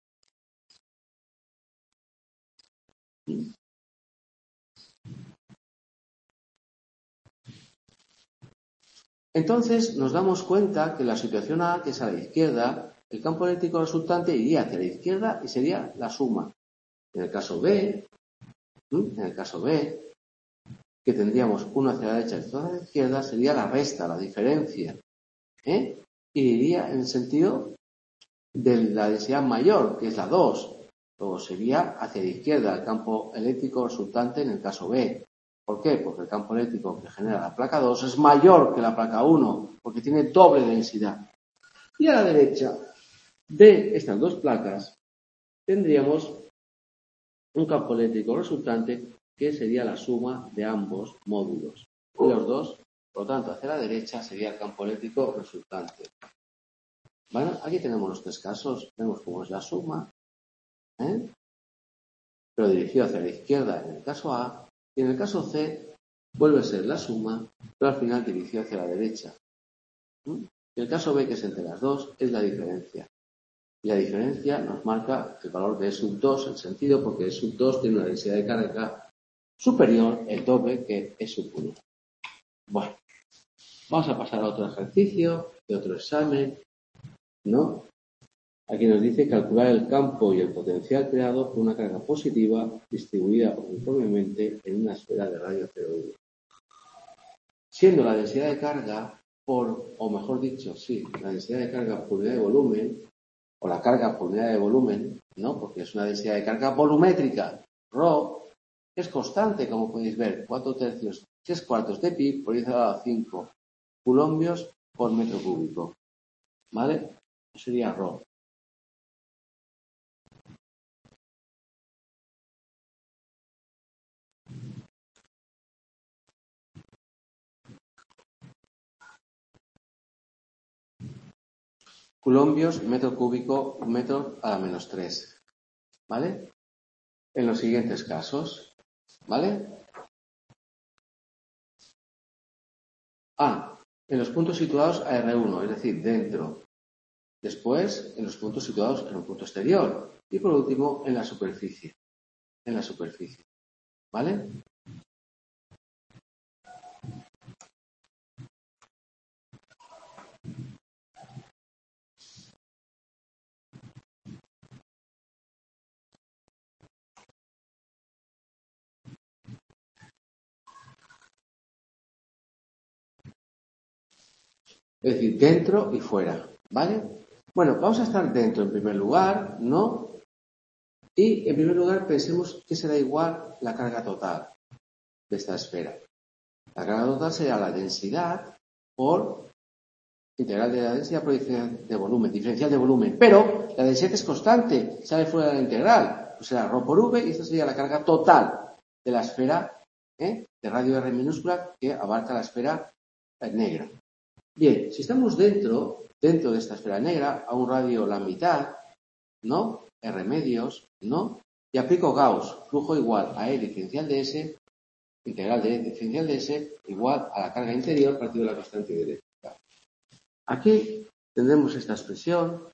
Entonces nos damos cuenta que la situación A, que es a la izquierda, el campo eléctrico resultante iría hacia la izquierda y sería la suma. En el caso B, en el caso B, que tendríamos uno hacia la derecha y otro hacia la izquierda, sería la resta, la diferencia. ¿eh? Y iría en el sentido de la densidad mayor, que es la dos. Luego sería hacia la izquierda el campo eléctrico resultante en el caso B. ¿Por qué? Porque el campo eléctrico que genera la placa dos es mayor que la placa uno, porque tiene doble densidad. Y a la derecha de estas dos placas tendríamos un campo eléctrico resultante que sería la suma de ambos módulos. Y los dos, por lo tanto, hacia la derecha sería el campo eléctrico resultante. Bueno, aquí tenemos los tres casos. Vemos cómo es la suma, ¿eh? pero dirigido hacia la izquierda en el caso A, y en el caso C vuelve a ser la suma, pero al final dirigido hacia la derecha. ¿Mm? Y el caso B, que es entre las dos, es la diferencia. Y la diferencia nos marca el valor de E sub dos, el sentido, porque E sub dos tiene una densidad de carga superior, el doble, que E sub uno. Bueno, vamos a pasar a otro ejercicio, de otro examen, ¿no? Aquí nos dice calcular el campo y el potencial creado por una carga positiva distribuida uniformemente en una esfera de radio cero uno. Siendo la densidad de carga por, o mejor dicho, sí, la densidad de carga por unidad de volumen, o la carga por unidad de volumen, ¿no? Porque es una densidad de carga volumétrica, rho, es constante, como podéis ver, cuatro tercios, tres cuartos de pi por diez elevado a cinco coulombios por metro cúbico. ¿Vale? Eso sería rho. Coulombios, metro cúbico, metro a la menos tres. ¿Vale? En los siguientes casos. ¿Vale? A. En los puntos situados a R uno, es decir, dentro. Después, en los puntos situados en un punto exterior. Y por último, en la superficie. En la superficie. ¿Vale? Es decir, dentro y fuera, ¿vale? Bueno, vamos a estar dentro en primer lugar, ¿no? Y en primer lugar pensemos que será igual la carga total de esta esfera. La carga total será la densidad por integral de la densidad por diferencial de volumen, diferencial de volumen. Pero la densidad es constante, sale fuera de la integral. Pues será ρ por v y esta sería la carga total de la esfera ¿eh? de radio R minúscula que abarca la esfera negra. Bien, si estamos dentro, dentro de esta esfera negra, a un radio la mitad, ¿no? R medios, ¿no? Y aplico Gauss, flujo igual a E diferencial de S, integral de E diferencial de S, igual a la carga interior partido de la constante dieléctrica. Aquí tendremos esta expresión.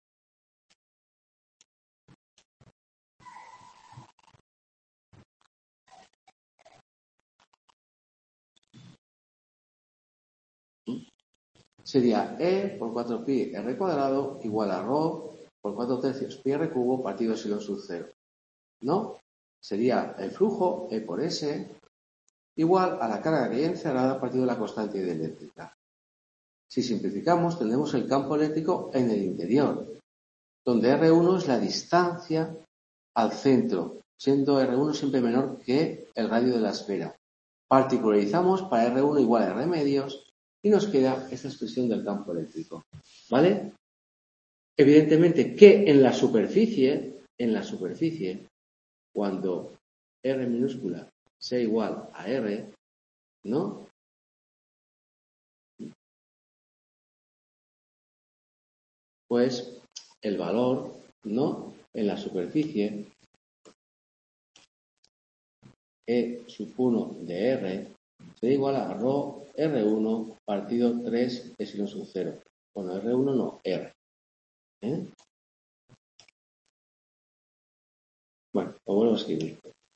Sería E por cuatro pi R cuadrado igual a ρ por cuatro tercios pi R cubo partido epsilon sub cero. ¿No? Sería el flujo E por S igual a la carga que hay encerrada partido de la constante dieléctrica. Si simplificamos, tendremos el campo eléctrico en el interior, donde R uno es la distancia al centro, siendo R uno siempre menor que el radio de la esfera. Particularizamos para R uno igual a R medios y nos queda esta expresión del campo eléctrico. ¿Vale? Evidentemente que en la superficie, en la superficie, cuando R minúscula sea igual a R, ¿no? pues el valor, ¿no?, en la superficie E sub uno de R será igual a rho R uno partido tres epsilon sub cero. Bueno, R uno no, R. ¿Eh? Bueno, lo vuelvo a escribir.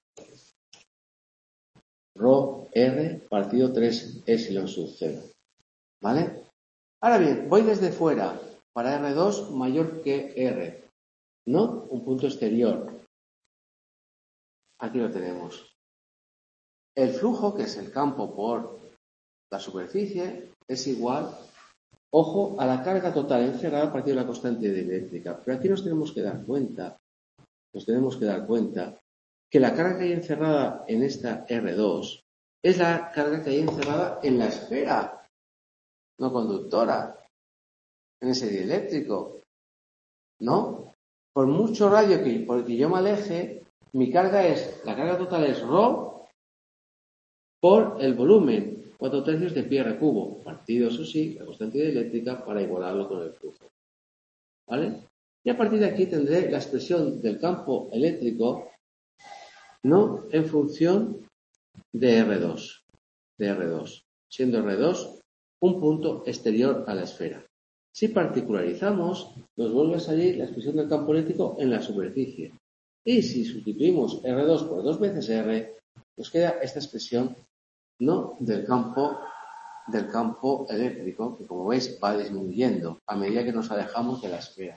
Rho R partido tres epsilon sub cero. ¿Vale? Ahora bien, voy desde fuera para R dos mayor que R. ¿No? Un punto exterior. Aquí lo tenemos. El flujo, que es el campo por la superficie, es igual, ojo, a la carga total encerrada a partir de la constante dieléctrica. Pero aquí nos tenemos que dar cuenta, nos tenemos que dar cuenta que la carga que hay encerrada en esta R dos es la carga que hay encerrada en la esfera no conductora, en ese dieléctrico, ¿no? Por mucho radio que, por el que yo me aleje, mi carga es, la carga total es rho por el volumen, cuatro tercios de pi r cubo, partido, eso sí, la constante dieléctrica para igualarlo con el flujo. ¿Vale? Y a partir de aquí tendré la expresión del campo eléctrico, ¿no?, en función de R dos, de R dos, siendo R dos un punto exterior a la esfera. Si particularizamos, nos vuelve a salir la expresión del campo eléctrico en la superficie. Y si sustituimos R dos por dos veces R, nos queda esta expresión, ¿no?, del campo, del campo eléctrico, que como veis va disminuyendo a medida que nos alejamos de la esfera.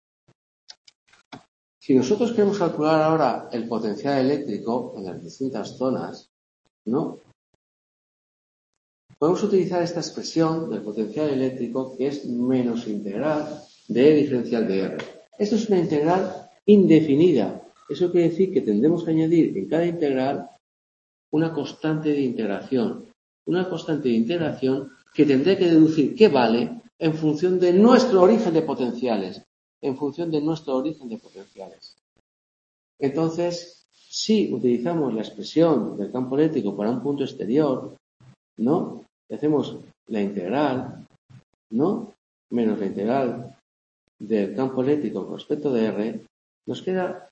Si nosotros queremos calcular ahora el potencial eléctrico en las distintas zonas, ¿no?, podemos utilizar esta expresión del potencial eléctrico, que es menos integral de E diferencial de R. Esto es una integral indefinida. Eso quiere decir que tendremos que añadir en cada integral una constante de integración. Una constante de integración que tendré que deducir qué vale en función de nuestro origen de potenciales. En función de nuestro origen de potenciales. Entonces, si utilizamos la expresión del campo eléctrico para un punto exterior, ¿no?, y hacemos la integral, ¿no?, menos la integral del campo eléctrico con respecto de R, nos queda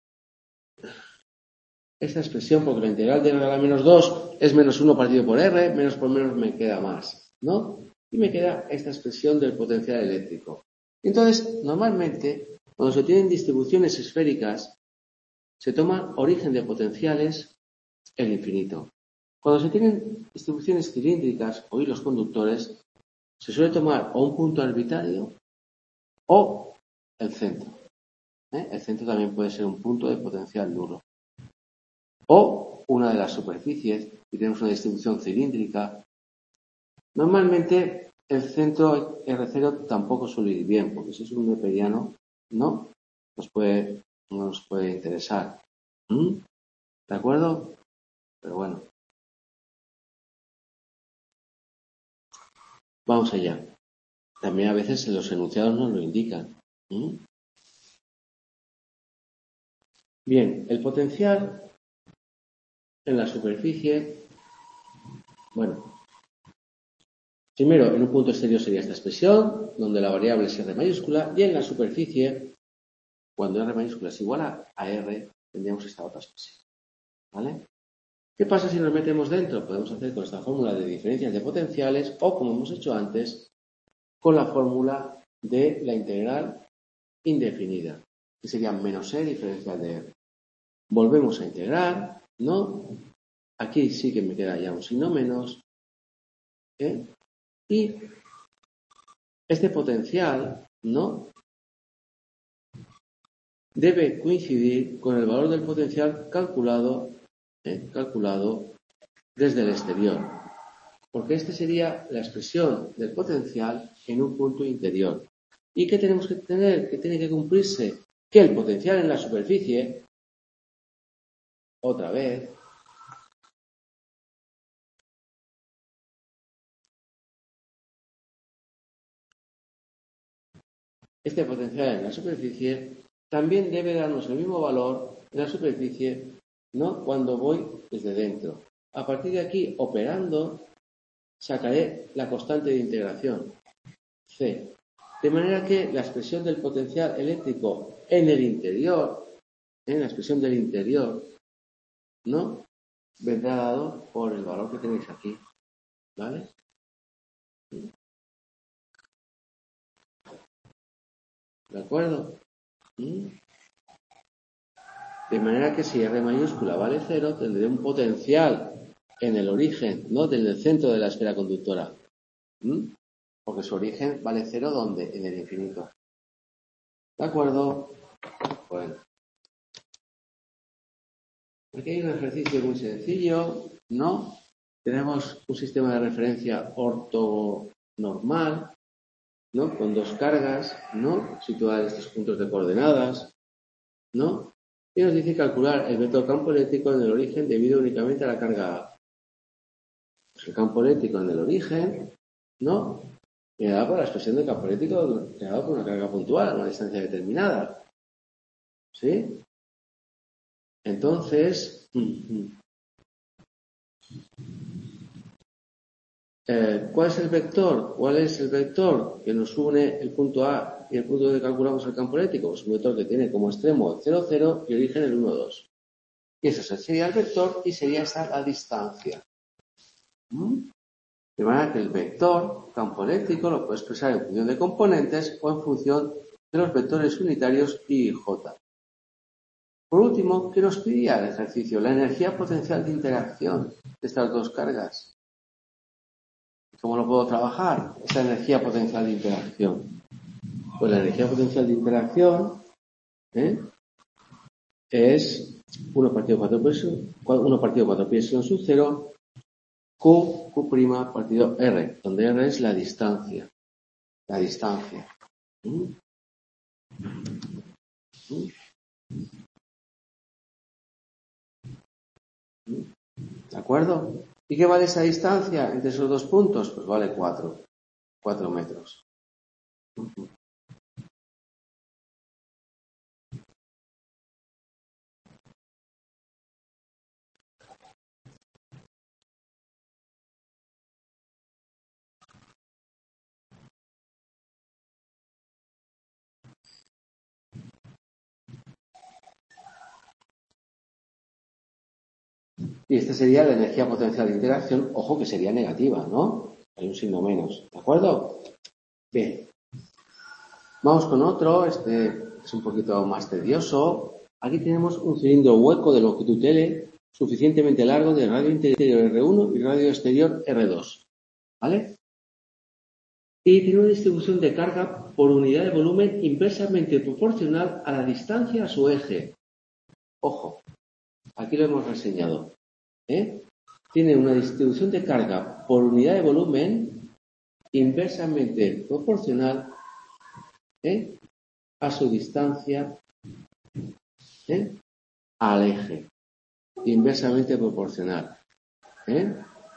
esta expresión, porque la integral de R a la menos dos es menos uno partido por R, menos por menos me queda más, ¿no? Y me queda esta expresión del potencial eléctrico. Entonces, normalmente, cuando se tienen distribuciones esféricas, se toma origen de potenciales el infinito. Cuando se tienen distribuciones cilíndricas o hilos conductores, se suele tomar o un punto arbitrario o el centro. ¿Eh? El centro también puede ser un punto de potencial nulo. O una de las superficies, si tenemos una distribución cilíndrica. Normalmente el centro R cero tampoco suele ir bien, porque si es un neperiano, no nos puede, no nos puede interesar. ¿Mm? ¿De acuerdo? Pero bueno. Vamos allá. También a veces los enunciados nos lo indican. ¿Mm? Bien, el potencial en la superficie, bueno, primero en un punto exterior sería esta expresión, donde la variable es R mayúscula, y en la superficie, cuando R mayúscula es igual a, a R, tendríamos esta otra expresión. ¿Vale? ¿Qué pasa si nos metemos dentro? Podemos hacer con esta fórmula de diferencias de potenciales o, como hemos hecho antes, con la fórmula de la integral indefinida, que sería menos E diferencial de R. Volvemos a integrar, ¿no? Aquí sí que me queda ya un signo menos. ¿eh? Y este potencial, ¿no?, debe coincidir con el valor del potencial calculado, ¿eh? calculado desde el exterior. Porque esta sería la expresión del potencial en un punto interior. ¿Y qué tenemos que tener? Que tiene que cumplirse que el potencial en la superficie, otra vez, este potencial en la superficie también debe darnos el mismo valor en la superficie, ¿no?, cuando voy desde dentro. A partir de aquí, operando, sacaré la constante de integración, C. De manera que la expresión del potencial eléctrico en el interior, en la expresión del interior, ¿no? Vendrá dado por el valor que tenéis aquí. ¿Vale? ¿De acuerdo? De manera que si R mayúscula vale cero, tendré un potencial en el origen, ¿no? Del centro de la esfera conductora. ¿Mm? Porque su origen vale cero, ¿dónde? En el infinito. ¿De acuerdo? Bueno. Aquí hay un ejercicio muy sencillo, ¿no? Tenemos un sistema de referencia ortonormal, ¿no? Con dos cargas, ¿no? Situadas en estos puntos de coordenadas, ¿no? Y nos dice calcular el vector campo eléctrico en el origen debido únicamente a la carga A. Pues el campo eléctrico en el origen, ¿no? Y me da por la expresión del campo eléctrico creado por una carga puntual a una distancia determinada. ¿Sí? Entonces, eh, ¿cuál es el vector? ¿Cuál es el vector que nos une el punto A y el punto donde calculamos el campo eléctrico? Pues un vector que tiene como extremo el cero, cero y origen el uno, dos. Y eso sería el vector y sería esta la distancia. ¿Mm? De manera que el vector campo eléctrico lo puedo expresar en función de componentes o en función de los vectores unitarios I y J. Por último, ¿qué nos pedía el ejercicio? La energía potencial de interacción de estas dos cargas. ¿Cómo lo puedo trabajar? Esa energía potencial de interacción. Pues la energía potencial de interacción ¿eh? es uno partido cuatro pi epsilon sub cero Q, Q' partido R, donde R es la distancia. La distancia. ¿Mm? ¿Mm? ¿De acuerdo? ¿Y qué vale esa distancia entre esos dos puntos? Pues vale cuatro. cuatro metros. Y esta sería la energía potencial de interacción, ojo que sería negativa, ¿no? Hay un signo menos, ¿de acuerdo? Bien. Vamos con otro, este es un poquito más tedioso. Aquí tenemos un cilindro hueco de longitud L, suficientemente largo, de radio interior R uno y radio exterior R dos. ¿Vale? Y tiene una distribución de carga por unidad de volumen inversamente proporcional a la distancia a su eje. Ojo, aquí lo hemos reseñado. ¿Eh? Tiene una distribución de carga por unidad de volumen inversamente proporcional ¿eh? a su distancia ¿eh? al eje. Inversamente proporcional. ¿eh?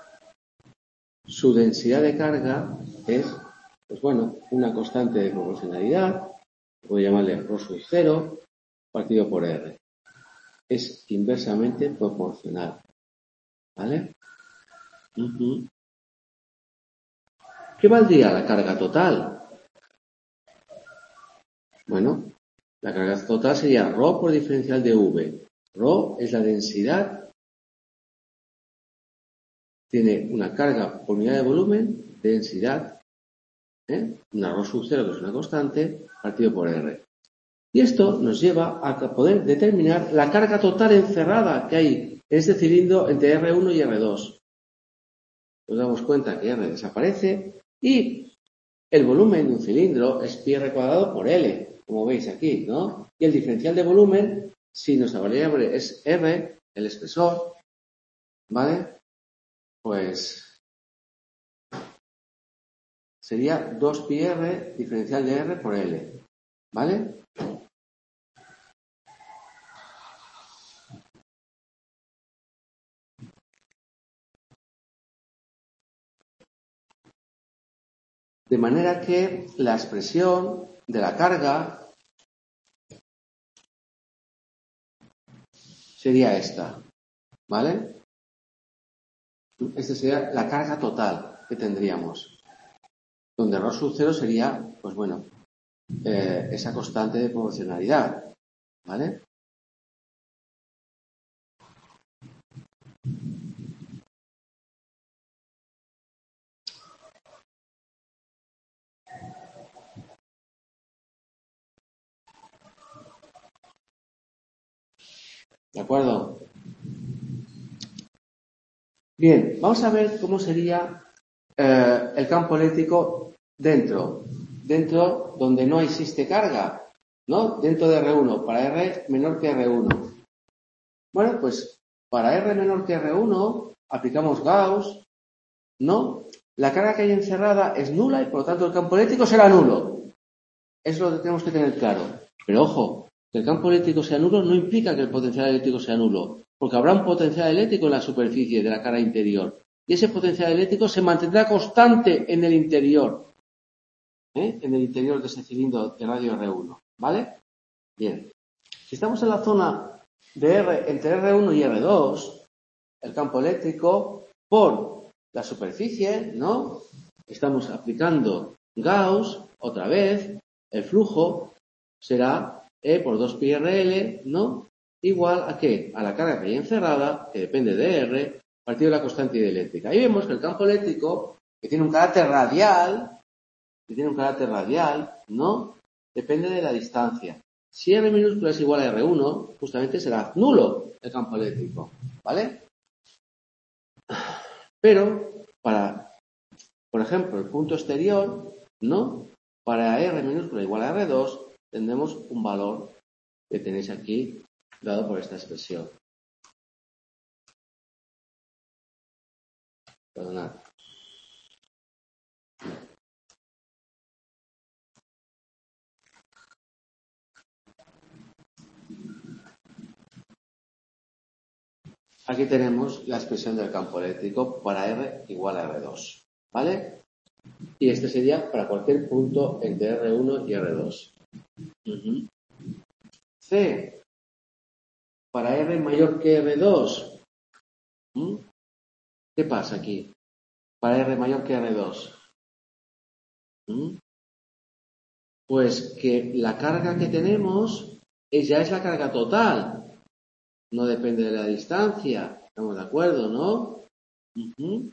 Su densidad de carga es, pues bueno, una constante de proporcionalidad, voy a llamarle rho sub cero, partido por R. Es inversamente proporcional. ¿Vale? Uh-huh. ¿Qué valdría la carga total? Bueno, la carga total sería ρ por diferencial de V. Ρ es la densidad, tiene una carga por unidad de volumen, densidad, ¿eh? una ρ sub cero que es una constante, partido por R. Y esto nos lleva a poder determinar la carga total encerrada que hay en este cilindro entre R uno y R dos. Nos damos cuenta que R desaparece y el volumen de un cilindro es pi R cuadrado por L, como veis aquí, ¿no? Y el diferencial de volumen, si nuestra variable es R, el espesor, ¿vale? Pues sería dos pi R diferencial de R por L, ¿vale? De manera que la expresión de la carga sería esta, ¿vale? Esta sería la carga total que tendríamos, donde ρ sub cero sería, pues bueno, eh, esa constante de proporcionalidad, ¿vale? ¿De acuerdo? Bien, vamos a ver cómo sería eh, el campo eléctrico dentro, dentro donde no existe carga, ¿no? Dentro de R uno, para R menor que R uno. Bueno, pues para R menor que R uno aplicamos Gauss, ¿no? La carga que hay encerrada es nula y por lo tanto el campo eléctrico será nulo. Eso lo tenemos que tener claro. Pero ojo, que el campo eléctrico sea nulo no implica que el potencial eléctrico sea nulo, porque habrá un potencial eléctrico en la superficie de la cara interior y ese potencial eléctrico se mantendrá constante en el interior, ¿eh? En el interior de ese cilindro de radio R uno, ¿vale? Bien. Si estamos en la zona de R, entre R uno y R dos, el campo eléctrico por la superficie, ¿no? Estamos aplicando Gauss, otra vez, el flujo será E por dos pi R L, ¿no? Igual a ¿qué? A la carga que hay encerrada, que depende de R, partido de la constante dieléctrica. Ahí vemos que el campo eléctrico, que tiene un carácter radial, que tiene un carácter radial, ¿no? Depende de la distancia. Si R minúscula es igual a R uno, justamente será nulo el campo eléctrico, ¿vale? Pero, para, por ejemplo, el punto exterior, ¿no? Para R minúscula igual a R dos, tendremos un valor que tenéis aquí, dado por esta expresión. Perdonad. Aquí tenemos la expresión del campo eléctrico para R igual a R dos, ¿vale? Y este sería para cualquier punto entre R uno y R dos. Uh-huh. C, para R mayor que R dos. ¿Mm? ¿Qué pasa aquí? Para R mayor que R dos. ¿Mm? Pues que la carga que tenemos es, ya es la carga total. No depende de la distancia. ¿Estamos de acuerdo, no? Uh-huh.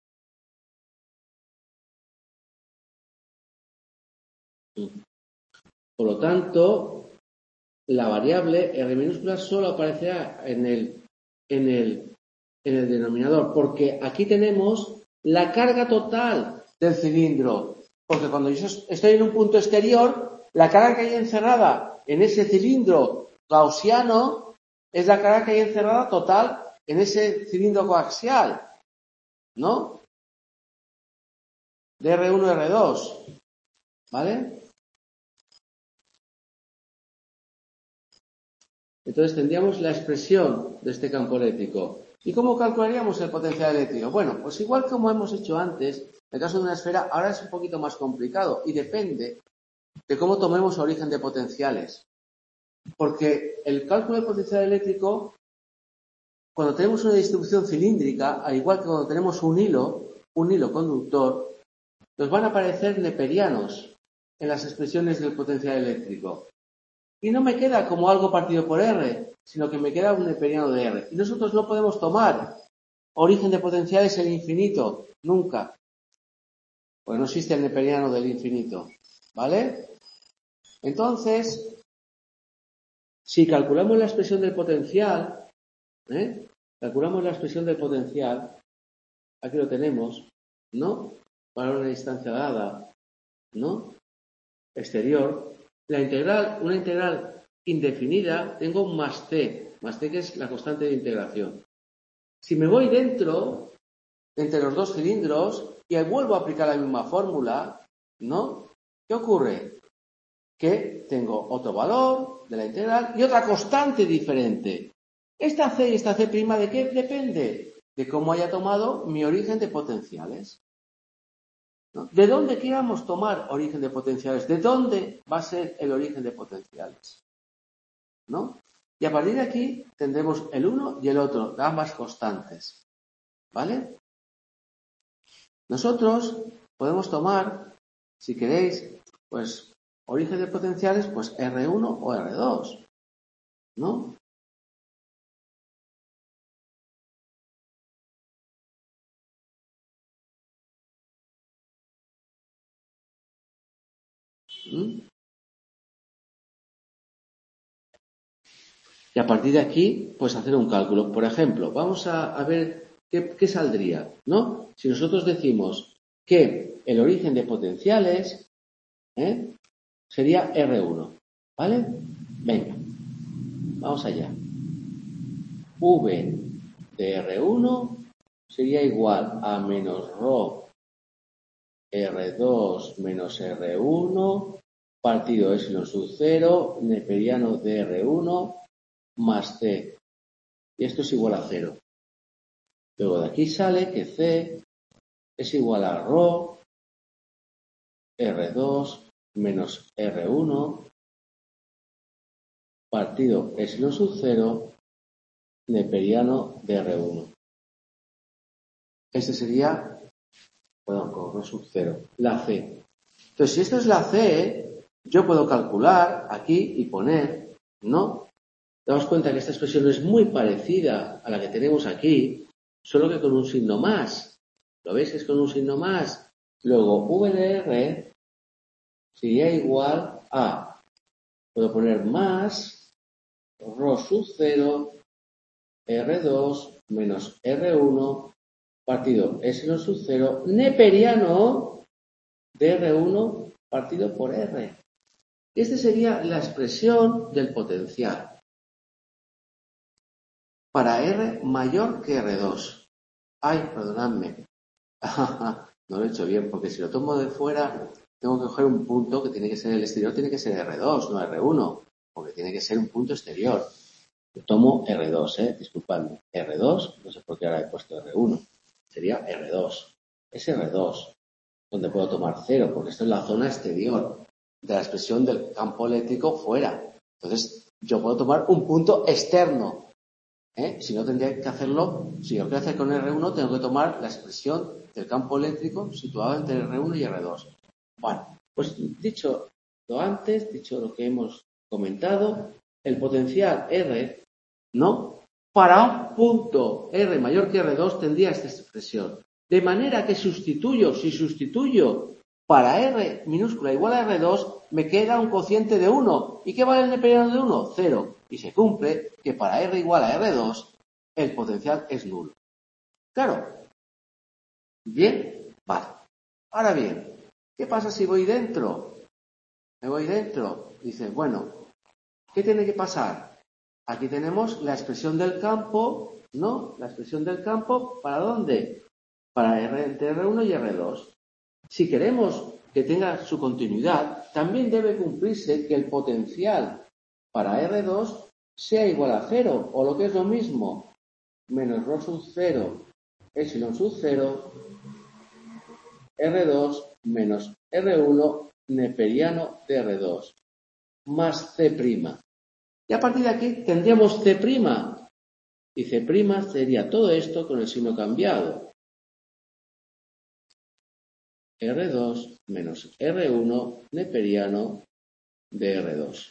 Uh-huh. Por lo tanto, la variable R minúscula solo aparecerá en el, en el, en el denominador, porque aquí tenemos la carga total del cilindro. Porque cuando yo estoy en un punto exterior, la carga que hay encerrada en ese cilindro gaussiano es la carga que hay encerrada total en ese cilindro coaxial, ¿no? De R uno a R dos, ¿vale? Entonces tendríamos la expresión de este campo eléctrico. ¿Y cómo calcularíamos el potencial eléctrico? Bueno, pues igual como hemos hecho antes, en el caso de una esfera, ahora es un poquito más complicado y depende de cómo tomemos origen de potenciales. Porque el cálculo del potencial eléctrico, cuando tenemos una distribución cilíndrica, al igual que cuando tenemos un hilo, un hilo conductor, nos van a aparecer neperianos en las expresiones del potencial eléctrico. Y no me queda como algo partido por R, sino que me queda un neperiano de R. Y nosotros no podemos tomar origen de potenciales en infinito, nunca. Porque no existe el neperiano del infinito. ¿Vale? Entonces, si calculamos la expresión del potencial, ¿eh? calculamos la expresión del potencial, aquí lo tenemos, ¿no? Para una distancia dada, ¿no? Exterior. La integral, una integral indefinida, tengo un más c, más c que es la constante de integración. Si me voy dentro, entre los dos cilindros, y vuelvo a aplicar la misma fórmula, ¿no? ¿Qué ocurre? Que tengo otro valor de la integral y otra constante diferente. Esta c y esta c' ¿de qué depende? De cómo haya tomado mi origen de potenciales. ¿No? ¿De dónde queramos tomar origen de potenciales? ¿De dónde va a ser el origen de potenciales? ¿No? Y a partir de aquí tendremos el uno y el otro, ambas constantes. ¿Vale? Nosotros podemos tomar, si queréis, pues origen de potenciales, pues erre uno o erre dos, ¿no? ¿Mm? Y a partir de aquí, pues hacer un cálculo. Por ejemplo, vamos a, a ver qué, qué saldría, ¿no? Si nosotros decimos que el origen de potenciales ¿eh? sería erre uno, ¿vale? Venga, vamos allá. V de erre uno sería igual a menos rho erre dos menos erre uno partido epsilon sub cero neperiano de erre uno más C. Y esto es igual a cero. Luego de aquí sale que C es igual a rho erre dos menos erre uno partido epsilon sub cero neperiano de erre uno. Este sería, perdón, con rho sub cero, la C. Entonces, si esto es la C, yo puedo calcular aquí y poner, ¿no? Damos cuenta que esta expresión es muy parecida a la que tenemos aquí, solo que con un signo más. ¿Lo veis? Es con un signo más. Luego, V de R sería igual a, puedo poner más, rho sub cero, erre dos menos erre uno, partido epsilon sub cero, neperiano de erre uno partido por R. Esta sería la expresión del potencial para R mayor que erre dos. Ay, perdonadme. No lo he hecho bien, porque si lo tomo de fuera, tengo que coger un punto que tiene que ser el exterior, tiene que ser erre dos, no erre uno, porque tiene que ser un punto exterior. Yo tomo erre dos, ¿eh? Disculpadme. erre dos, no sé por qué ahora he puesto erre uno. Sería erre dos. Es erre dos, donde puedo tomar cero, porque esto es la zona exterior de la expresión del campo eléctrico fuera. Entonces, yo puedo tomar un punto externo. ¿Eh? Si no, tendría que hacerlo, si yo quiero hacer con erre uno, tengo que tomar la expresión del campo eléctrico situado entre erre uno y erre dos. Bueno, pues dicho lo antes, dicho lo que hemos comentado, el potencial R, ¿no? Para un punto R mayor que erre dos tendría esta expresión. De manera que sustituyo, si sustituyo para R minúscula igual a erre dos, me queda un cociente de uno. ¿Y qué vale el neperiano de uno? cero. Y se cumple que para R igual a erre dos, el potencial es nulo. Claro. Bien, vale. Ahora bien, ¿qué pasa si voy dentro? Me voy dentro. Dice, bueno, ¿qué tiene que pasar? Aquí tenemos la expresión del campo, ¿no? La expresión del campo, ¿para dónde? Para R, entre erre uno y erre dos. Si queremos que tenga su continuidad, también debe cumplirse que el potencial para erre dos sea igual a cero, o lo que es lo mismo, menos rho sub cero, epsilon sub cero, erre dos menos erre uno neperiano de erre dos, más C'. Y a partir de aquí tendríamos C'. Y C' sería todo esto con el signo cambiado. erre dos menos erre uno neperiano de erre dos.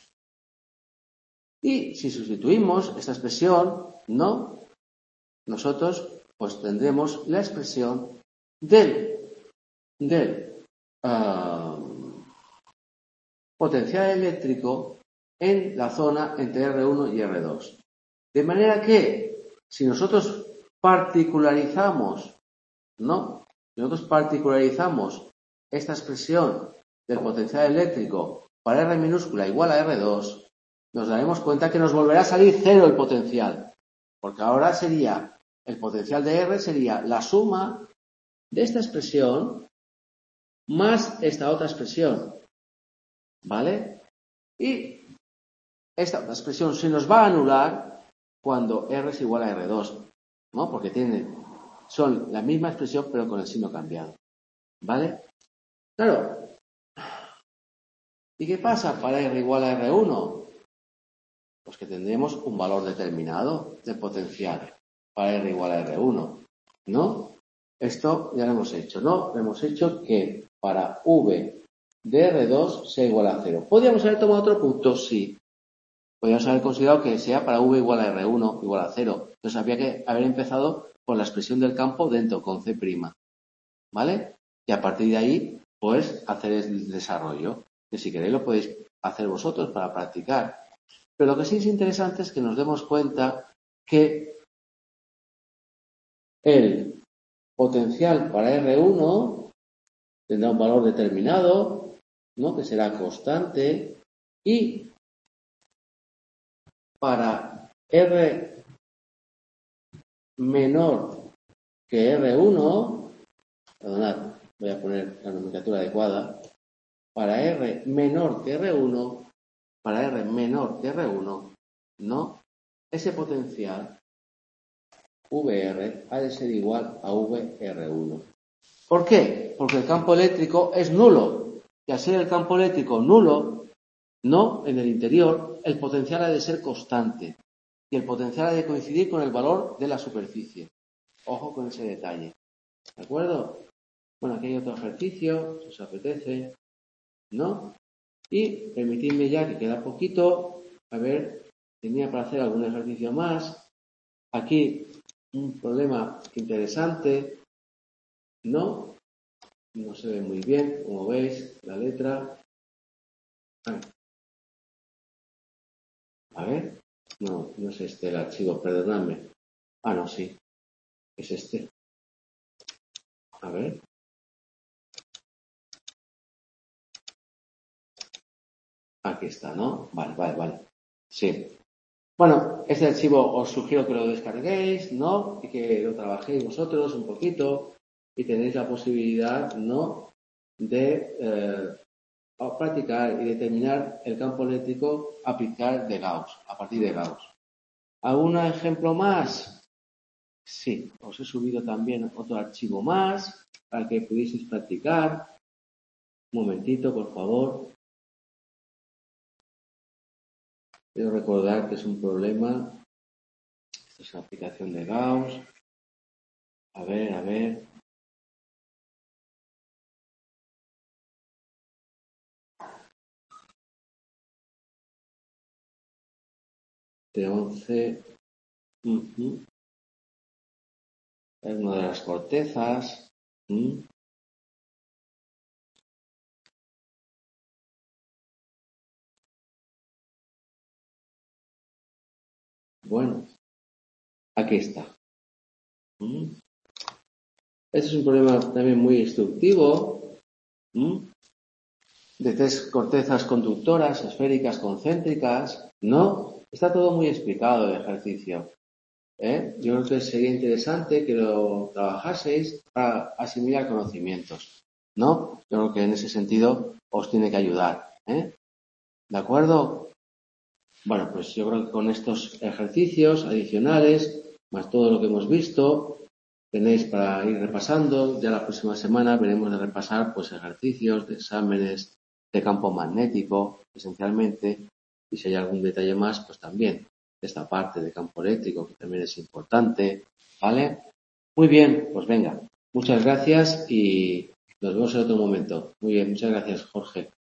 Y si sustituimos esta expresión, ¿no? Nosotros pues tendremos la expresión del, del uh, potencial eléctrico en la zona entre erre uno y erre dos. De manera que si nosotros particularizamos, ¿no? Si nosotros particularizamos esta expresión del potencial eléctrico para R minúscula igual a erre dos, nos daremos cuenta que nos volverá a salir cero el potencial. Porque ahora sería, el potencial de R sería la suma de esta expresión más esta otra expresión. ¿Vale? Y esta otra expresión se nos va a anular cuando R es igual a erre dos, ¿no? Porque tienen, son la misma expresión pero con el signo cambiado. ¿Vale? Claro. ¿Y qué pasa para R igual a erre uno? Pues que tendremos un valor determinado de potencial para R igual a erre uno, ¿no? Esto ya lo hemos hecho, ¿no? Hemos hecho que para V de erre dos sea igual a cero. ¿Podríamos haber tomado otro punto? Sí. Podríamos haber considerado que sea para v igual a erre uno igual a cero. Entonces habría que haber empezado por la expresión del campo dentro con C'. ¿Vale? Y a partir de ahí, pues, hacer el desarrollo. Que si queréis lo podéis hacer vosotros para practicar. Pero lo que sí es interesante es que nos demos cuenta que el potencial para erre uno tendrá un valor determinado, ¿no? Que será constante, y para R menor que erre uno, perdonad, voy a poner la nomenclatura adecuada, para R menor que erre uno, para R menor que erre uno, ¿no? Ese potencial V R ha de ser igual a V R uno. ¿Por qué? Porque el campo eléctrico es nulo. Y al ser el campo eléctrico nulo, no en el interior, el potencial ha de ser constante. Y el potencial ha de coincidir con el valor de la superficie. Ojo con ese detalle. ¿De acuerdo? Bueno, aquí hay otro ejercicio, si os apetece, ¿no? Y permitidme ya que queda poquito. A ver, tenía para hacer algún ejercicio más. Aquí un problema interesante, ¿no? No se ve muy bien, como veis, la letra. A ver, no, no es este el archivo, perdonadme. Ah, no, sí, es este. A ver. Aquí está, ¿no? Vale, vale, vale. Sí. Bueno, este archivo os sugiero que lo descarguéis, ¿no? Y que lo trabajéis vosotros un poquito y tenéis la posibilidad, ¿no? De eh, practicar y determinar el campo eléctrico a aplicar de Gauss, a partir de Gauss. ¿Algún ejemplo más? Sí, os he subido también otro archivo más para que pudieseis practicar. Un momentito, por favor. Quiero recordar que es un problema. Esta es la aplicación de Gauss. A ver, a ver. De once. Uh-huh. Es una de las cortezas. Uh-huh. Bueno, aquí está. Uh-huh. Este es un problema también muy instructivo. Uh-huh. De tres cortezas conductoras, esféricas, concéntricas, ¿no? Está todo muy explicado el ejercicio. ¿Eh? Yo creo que sería interesante que lo trabajaseis para asimilar conocimientos, ¿no? Yo creo que en ese sentido os tiene que ayudar, ¿eh? ¿De acuerdo? Bueno, pues yo creo que con estos ejercicios adicionales, más todo lo que hemos visto, tenéis para ir repasando. Ya la próxima semana veremos de repasar pues ejercicios de exámenes de campo magnético, esencialmente, y si hay algún detalle más, pues también esta parte de campo eléctrico, que también es importante, ¿vale? Muy bien, pues venga, muchas gracias y nos vemos en otro momento. Muy bien, muchas gracias, Jorge.